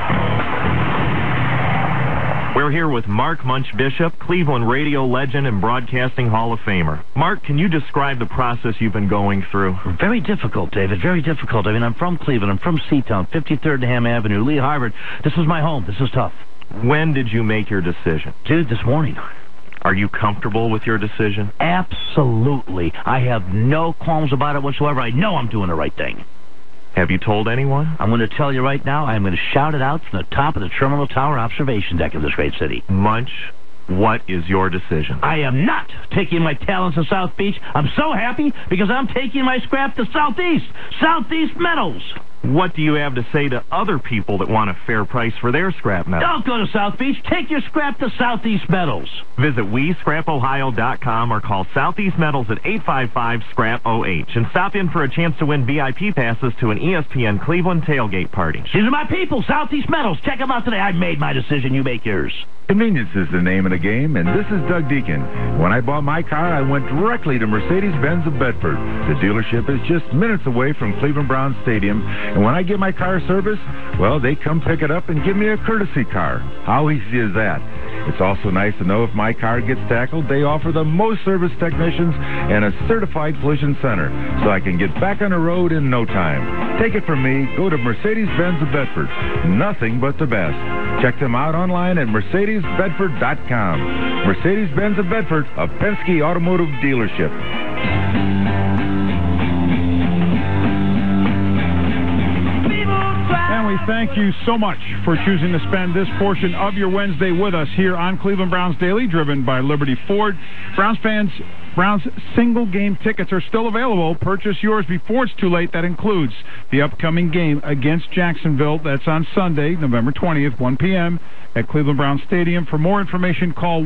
We're here with Mark Munch Bishop, Cleveland radio legend and Broadcasting Hall of Famer. Mark, can you describe the process you've been going through? Very difficult, David, very difficult. I mean, I'm from Cleveland. I'm from Seatown, 53rd and Ham Avenue, Lee Harvard. This was my home. This was tough. When did you make your decision? Dude, this morning. Are you comfortable with your decision? Absolutely. I have no qualms about it whatsoever. I know I'm doing the right thing. Have you told anyone? I'm going to tell you right now. I'm going to shout it out from the top of the Terminal Tower observation deck of this great city. Munch, what is your decision? I am not taking my talents to South Beach. I'm so happy because I'm taking my scrap to Southeast. Southeast Meadows. What do you have to say to other people that want a fair price for their scrap metal? Don't go to South Beach. Take your scrap to Southeast Metals. Visit WeScrapOhio.com or call Southeast Metals at 855-SCRAP-OH and stop in for a chance to win VIP passes to an ESPN Cleveland tailgate party. These are my people, Southeast Metals. Check them out today. I made my decision. You make yours. Convenience is the name of the game, and this is Doug Deacon. When I bought my car, I went directly to Mercedes-Benz of Bedford. The dealership is just minutes away from Cleveland Browns Stadium, and when I get my car serviced, well, they come pick it up and give me a courtesy car. How easy is that? It's also nice to know if my car gets tackled, they offer the most service technicians and a certified collision center, so I can get back on the road in no time. Take it from me, go to Mercedes-Benz of Bedford. Nothing but the best. Check them out online at MercedesBedford.com. Mercedes-Benz of Bedford, a Penske automotive dealership. And we thank you so much for choosing to spend this portion of your Wednesday with us here on Cleveland Browns Daily, driven by Liberty Ford. Browns fans, Browns single game tickets are still available. Purchase yours before it's too late. That includes the upcoming game against Jacksonville. That's on Sunday, November 20th, 1 p.m. at Cleveland Browns Stadium. For more information, call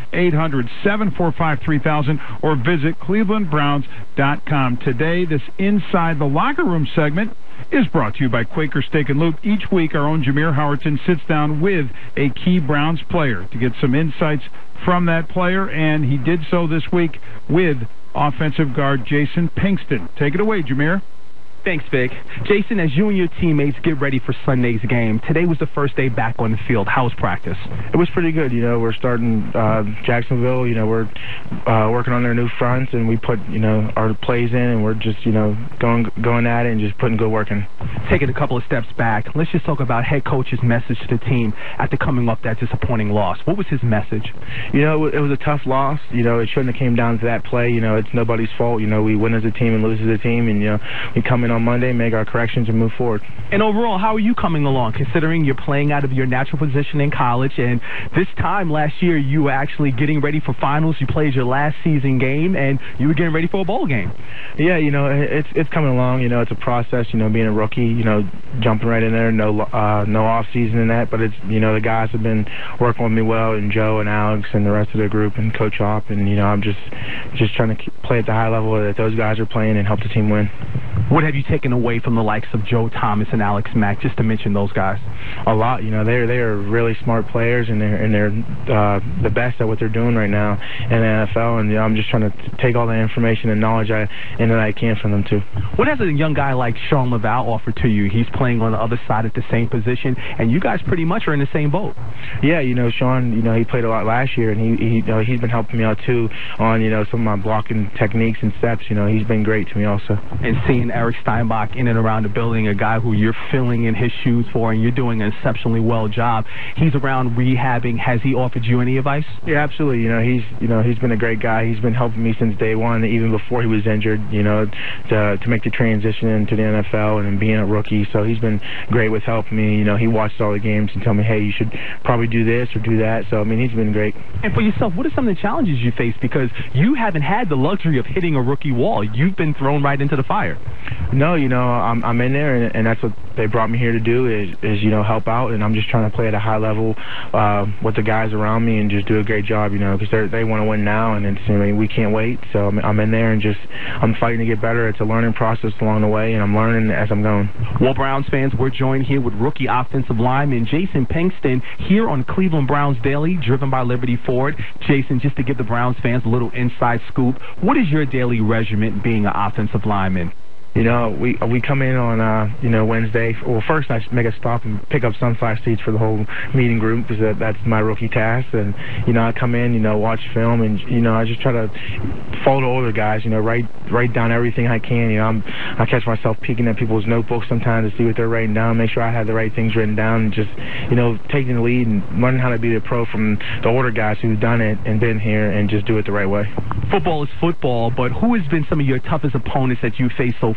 1-800-745-3000 or visit clevelandbrowns.com. Today, this Inside the Locker Room segment is brought to you by Quaker Steak and Lube. Each week, our own Jameer Howerton sits down with a key Browns player to get some insights from that player, and he did so this week with offensive guard Jason Pinkston. Take it away, Jameer. Thanks, Vic. Jason, as you and your teammates get ready for Sunday's game, today was the first day back on the field. How was practice? It was pretty good. You know, we're starting Jacksonville. You know, we're working on their new fronts, and we put, you know, our plays in, and we're just, you know, going at it and just putting good work in. Taking a couple of steps back, let's just talk about head coach's message to the team after coming off that disappointing loss. What was his message? You know, it was a tough loss. You know, it shouldn't have came down to that play. You know, it's nobody's fault. You know, we win as a team and lose as a team, and, you know, we come in on Monday, make our corrections, and move forward. And overall, how are you coming along, considering you're playing out of your natural position in college, and this time last year you were actually getting ready for finals, you played your last season game, and you were getting ready for a bowl game? Yeah, you know, it's coming along. You know, it's a process, you know, being a rookie, you know, jumping right in there, no off season in that, but it's, you know, the guys have been working with me well, and Joe and Alex and the rest of the group and Coach Hop, and, you know, I'm just trying to play at the high level that those guys are playing and help the team win. What have you taken away from the likes of Joe Thomas and Alex Mack, just to mention those guys? A lot. You know, they are really smart players, and they're the best at what they're doing right now in the NFL. And, you know, I'm just trying to take all the information and knowledge that I can from them too. What has a young guy like Sean Laval offered to you? He's playing on the other side at the same position, and you guys pretty much are in the same boat. Yeah, you know, Sean, you know, he played a lot last year, and he's been helping me out too on, you know, some of my blocking techniques and steps. You know, he's been great to me also. And seeing Eric Steinbach in and around the building, a guy who you're filling in his shoes for, and you're doing an exceptionally well job. He's around rehabbing. Has he offered you any advice? Yeah, absolutely. You know, he's been a great guy. He's been helping me since day one, even before he was injured, you know, to make the transition into the NFL and being a rookie. So he's been great with helping me. You know, he watched all the games and told me, hey, you should probably do this or do that. So, I mean, he's been great. And for yourself, what are some of the challenges you face? Because you haven't had the luxury of hitting a rookie wall. You've been thrown right into the fire. No, you know, I'm in there, and that's what they brought me here to do is you know, help out, and I'm just trying to play at a high level with the guys around me and just do a great job, you know, because they want to win now, and it's, I mean, we can't wait. So I'm in there and I'm fighting to get better. It's a learning process along the way, and I'm learning as I'm going. Well, Browns fans, we're joined here with rookie offensive lineman Jason Pinkston here on Cleveland Browns Daily, driven by Liberty Ford. Jason, just to give the Browns fans a little inside scoop, what is your daily regimen being an offensive lineman? You know, we come in on, you know, Wednesday. Well, first I make a stop and pick up sunflower seeds for the whole meeting group, because that's my rookie task. And, you know, I come in, you know, watch film, and, you know, I just try to follow the older guys, you know, write down everything I can. You know, I catch myself peeking at people's notebooks sometimes to see what they're writing down, make sure I have the right things written down, and just, you know, taking the lead and learning how to be the pro from the older guys who've done it and been here and just do it the right way. Football is football, but who has been some of your toughest opponents that you faced so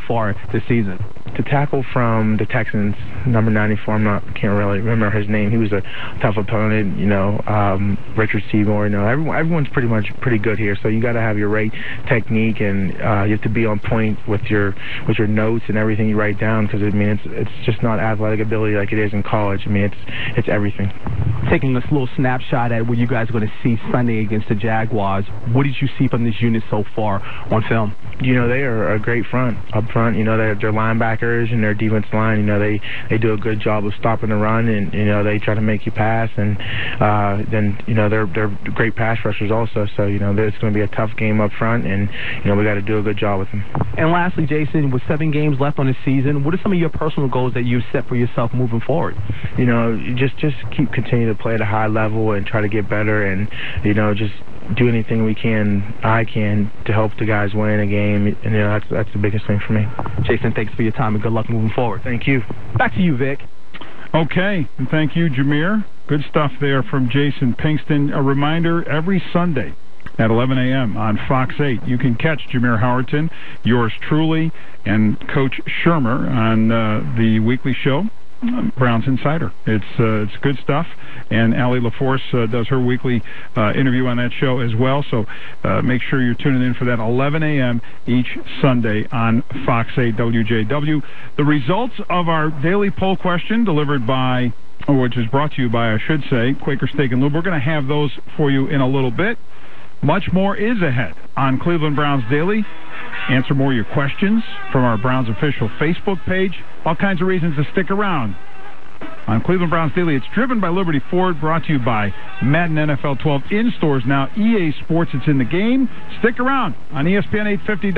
far this season? The tackle from the Texans, number 94, can't really remember his name. He was a tough opponent, Richard Seymour. Everyone's pretty good here. So you got to have your right technique, and you have to be on point with your notes and everything you write down. Because it's just not athletic ability like it is in college. It's everything. Taking a little snapshot at what you guys are going to see Sunday against the Jaguars, what did you see from this unit so far on film? They are a great front up front. Their linebackers and their defense line. They do a good job of stopping the run, and they try to make you pass, and then they're great pass rushers also. So it's going to be a tough game up front, and we got to do a good job with them. And lastly, Jason, with 7 games left on the season, what are some of your personal goals that you've set for yourself moving forward? Just continue to play at a high level and try to get better, and just do anything I can to help the guys win a game, and that's the biggest thing for me. Jason, thanks for your time and good luck moving forward. Thank you. Back to you, Vic. Okay, and thank you, Jameer. Good stuff there from Jason Pinkston. A reminder, every Sunday at 11 a.m. on Fox 8, you can catch Jameer Howerton, yours truly, and Coach Shermer on the weekly show, Browns Insider. It's good stuff, and Allie LaForce does her weekly interview on that show as well, so make sure you're tuning in for that 11 a.m. each Sunday on Fox 8 WJW. The results of our daily poll question delivered by, which is brought to you by, I should say, Quaker Steak and Lube. We're going to have those for you in a little bit. Much more is ahead on Cleveland Browns Daily. Answer more of your questions from our Browns official Facebook page. All kinds of reasons to stick around on Cleveland Browns Daily. It's driven by Liberty Ford, brought to you by Madden NFL 12 in stores now. EA Sports, it's in the game. Stick around on ESPN 850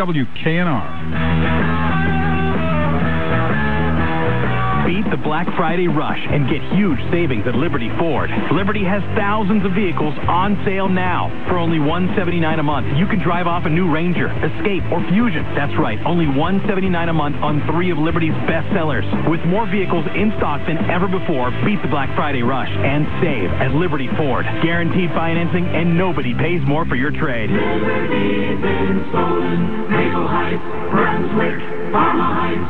WKNR. Beat the Black Friday rush and get huge savings at Liberty Ford. Liberty has thousands of vehicles on sale now. For only $179 a month, you can drive off a new Ranger, Escape, or Fusion. That's right, only $179 a month on 3 of Liberty's best sellers. With more vehicles in stock than ever before, beat the Black Friday rush and save at Liberty Ford. Guaranteed financing, and nobody pays more for your trade. Liberty's in Solon, Maple Heights, Brunswick, Parma Heights,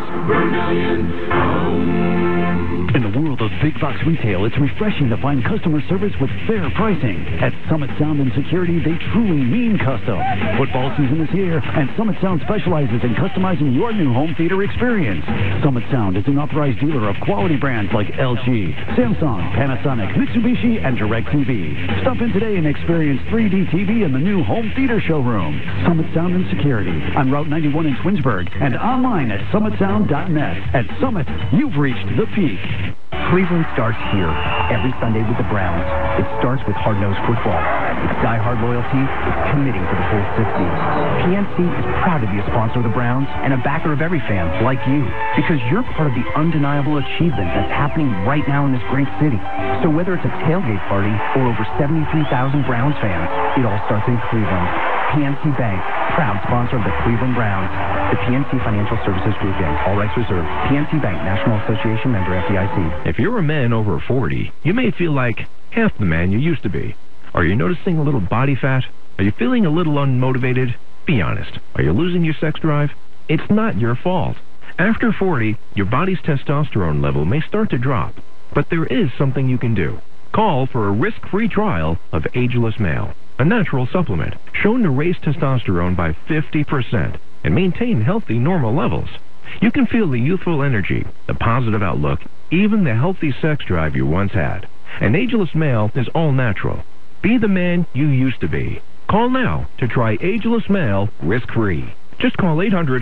Vermilion, In the world of big box retail, it's refreshing to find customer service with fair pricing. At Summit Sound and Security, they truly mean custom. Football season is here, and Summit Sound specializes in customizing your new home theater experience. Summit Sound is an authorized dealer of quality brands like LG, Samsung, Panasonic, Mitsubishi, and DirecTV. Stop in today and experience 3D TV in the new home theater showroom. Summit Sound and Security on Route 91 in Twinsburg and online at summitsound.net. At Summit, you've reached the peak. Cleveland starts here, every Sunday with the Browns. It starts with hard-nosed football. Its die-hard loyalty is committing to the full 60. PNC is proud to be a sponsor of the Browns and a backer of every fan like you, because you're part of the undeniable achievement that's happening right now in this great city. So whether it's a tailgate party or over 73,000 Browns fans, it all starts in Cleveland. PNC Bank, proud sponsor of the Cleveland Browns. The PNC Financial Services Group, Inc. All rights reserved. PNC Bank, National Association member, FDIC. If you're a man over 40, you may feel like half the man you used to be. Are you noticing a little body fat? Are you feeling a little unmotivated? Be honest. Are you losing your sex drive? It's not your fault. After 40, your body's testosterone level may start to drop. But there is something you can do. Call for a risk-free trial of Ageless Male, a natural supplement shown to raise testosterone by 50% and maintain healthy normal levels. You can feel the youthful energy, the positive outlook, even the healthy sex drive you once had. An Ageless Male is all natural. Be the man you used to be. Call now to try Ageless Male risk-free. Just call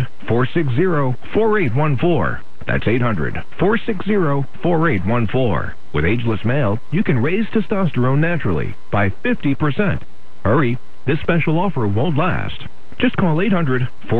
800-460-4814. That's 800-460-4814. With Ageless Male, you can raise testosterone naturally by 50%. Hurry, this special offer won't last. Just call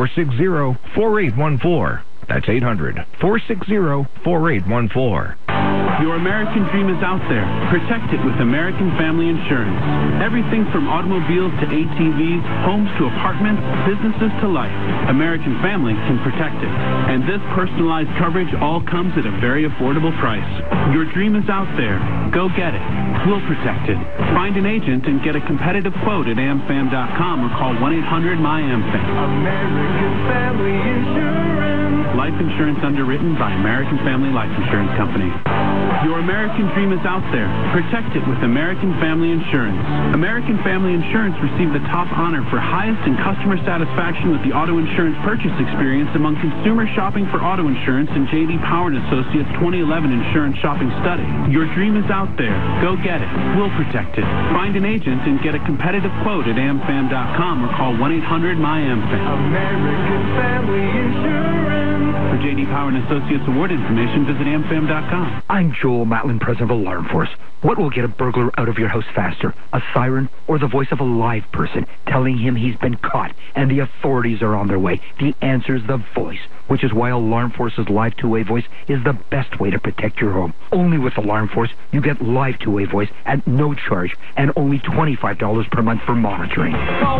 800-460-4814. That's 800-460-4814. Your American dream is out there. Protect it with American Family Insurance. Everything from automobiles to ATVs, homes to apartments, businesses to life. American Family can protect it. And this personalized coverage all comes at a very affordable price. Your dream is out there. Go get it. We'll protect it. Find an agent and get a competitive quote at amfam.com or call 1-800-MY-AMFAM. American Family Insurance. Life insurance underwritten by American Family Life Insurance Company. Your American dream is out there. Protect it with American Family Insurance. American Family Insurance received the top honor for highest in customer satisfaction with the auto insurance purchase experience among consumers shopping for auto insurance in J.D. Power & Associates 2011 Insurance Shopping Study. Your dream is out there. Go get it. We'll protect it. Find an agent and get a competitive quote at amfam.com or call 1-800-MY-AMFAM. American Family Insurance. For J.D. Power & Associates award information, visit amfam.com. I'm Joel Matlin, president of Alarm Force. What will get a burglar out of your house faster? A siren or the voice of a live person telling him he's been caught and the authorities are on their way? The answer's the voice, which is why Alarm Force's live two-way voice is the best way to protect your home. Only with Alarm Force, you get live two-way voice at no charge and only $25 per month for monitoring. Call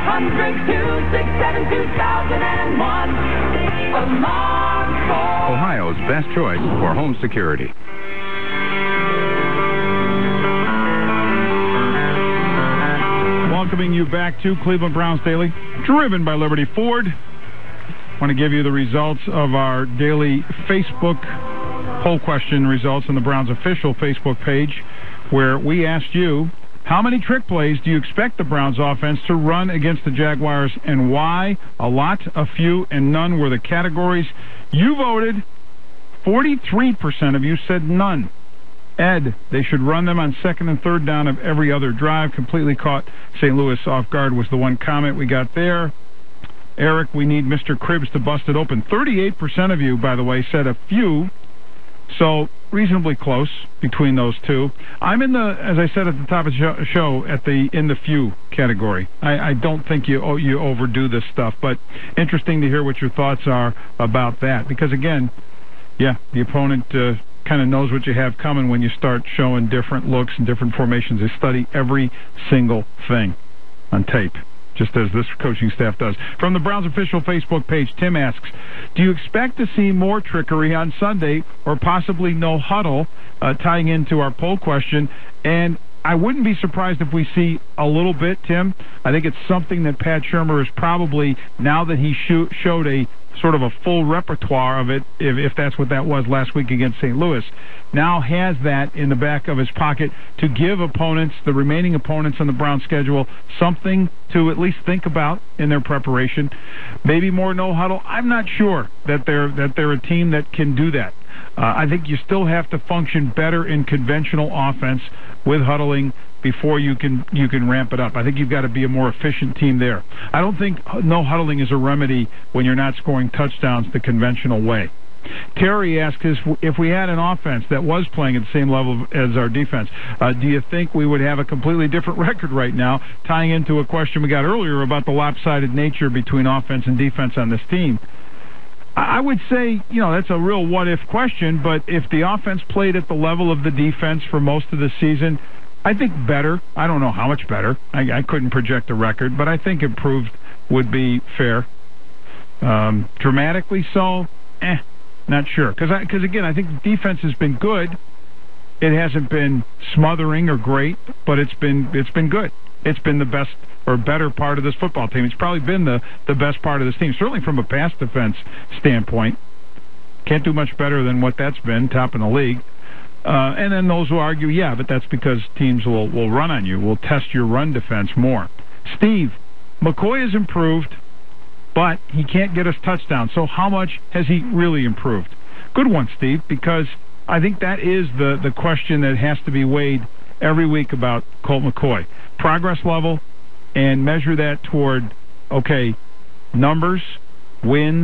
1-800-267-2001. Alarm Force. Ohio's best choice for home security. Welcoming you back to Cleveland Browns Daily, driven by Liberty Ford. I want to give you the results of our daily Facebook poll question results on the Browns official Facebook page, where we asked you, how many trick plays do you expect the Browns offense to run against the Jaguars and why? A lot, a few, and none were the categories. You voted. 43% of you said none. Ed, they should run them on second and third down of every other drive. Completely caught St. Louis off guard was the one comment we got there. Eric, we need Mr. Cribbs to bust it open. 38% of you, by the way, said a few. So reasonably close between those two. I'm in the, as I said at the top of the show, in the few category. I don't think you overdo this stuff, but interesting to hear what your thoughts are about that. Because again, yeah, the opponent kind of knows what you have coming when you start showing different looks and different formations. They study every single thing on tape, just as this coaching staff does. From the Browns official Facebook page, Tim asks, do you expect to see more trickery on Sunday or possibly no huddle, tying into our poll question? And I wouldn't be surprised if we see a little bit, Tim. I think it's something that Pat Shurmur is probably, now that he showed a sort of a full repertoire of it, if that's what that was last week against St. Louis, now has that in the back of his pocket to give opponents, the remaining opponents on the Browns schedule, something to at least think about in their preparation. Maybe more no huddle. I'm not sure that they're a team that can do that. I think you still have to function better in conventional offense with huddling before you can ramp it up. I think you've got to be a more efficient team there. I don't think no huddling is a remedy when you're not scoring touchdowns the conventional way. Terry asked us if we had an offense that was playing at the same level as our defense, do you think we would have a completely different record right now, tying into a question we got earlier about the lopsided nature between offense and defense on this team? I would say, that's a real what-if question, but if the offense played at the level of the defense for most of the season, I think better. I don't know how much better. I couldn't project a record, but I think improved would be fair. Dramatically so? Not sure. Because again, I think the defense has been good. It hasn't been smothering or great, but it's been good. It's been the best or better part of this football team. It's probably been the best part of this team, certainly from a pass defense standpoint. Can't do much better than what that's been, top in the league. And then those who argue, yeah, but that's because teams will run on you, will test your run defense more. Steve, McCoy has improved, but he can't get us touchdowns. So how much has he really improved? Good one, Steve, because I think that is the question that has to be weighed every week about Colt McCoy. Progress level, and measure that toward, okay, numbers, wins,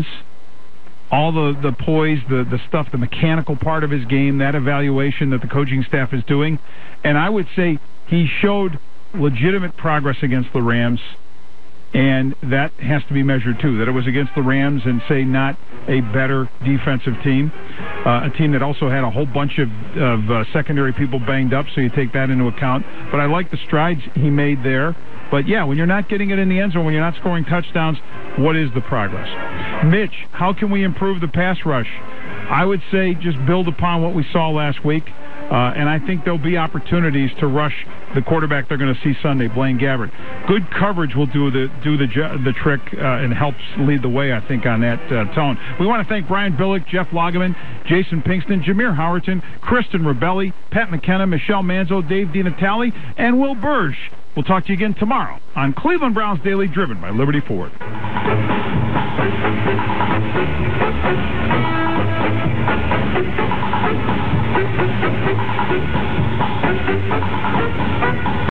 all the poise, the stuff, the mechanical part of his game, that evaluation that the coaching staff is doing. And I would say he showed legitimate progress against the Rams. And that has to be measured, too, that it was against the Rams and, say, not a better defensive team. A team that also had a whole bunch of secondary people banged up, so you take that into account. But I like the strides he made there. But, yeah, when you're not getting it in the end zone, when you're not scoring touchdowns, what is the progress? Mitch, how can we improve the pass rush? I would say just build upon what we saw last week. And I think there'll be opportunities to rush the quarterback they're going to see Sunday, Blaine Gabbert. Good coverage will do the trick and helps lead the way, I think, on that tone. We want to thank Brian Billick, Jeff Lageman, Jason Pinkston, Jameer Howerton, Kristen Rebelli, Pat McKenna, Michelle Manzo, Dave DiNatale, and Will Burge. We'll talk to you again tomorrow on Cleveland Browns Daily, driven by Liberty Ford.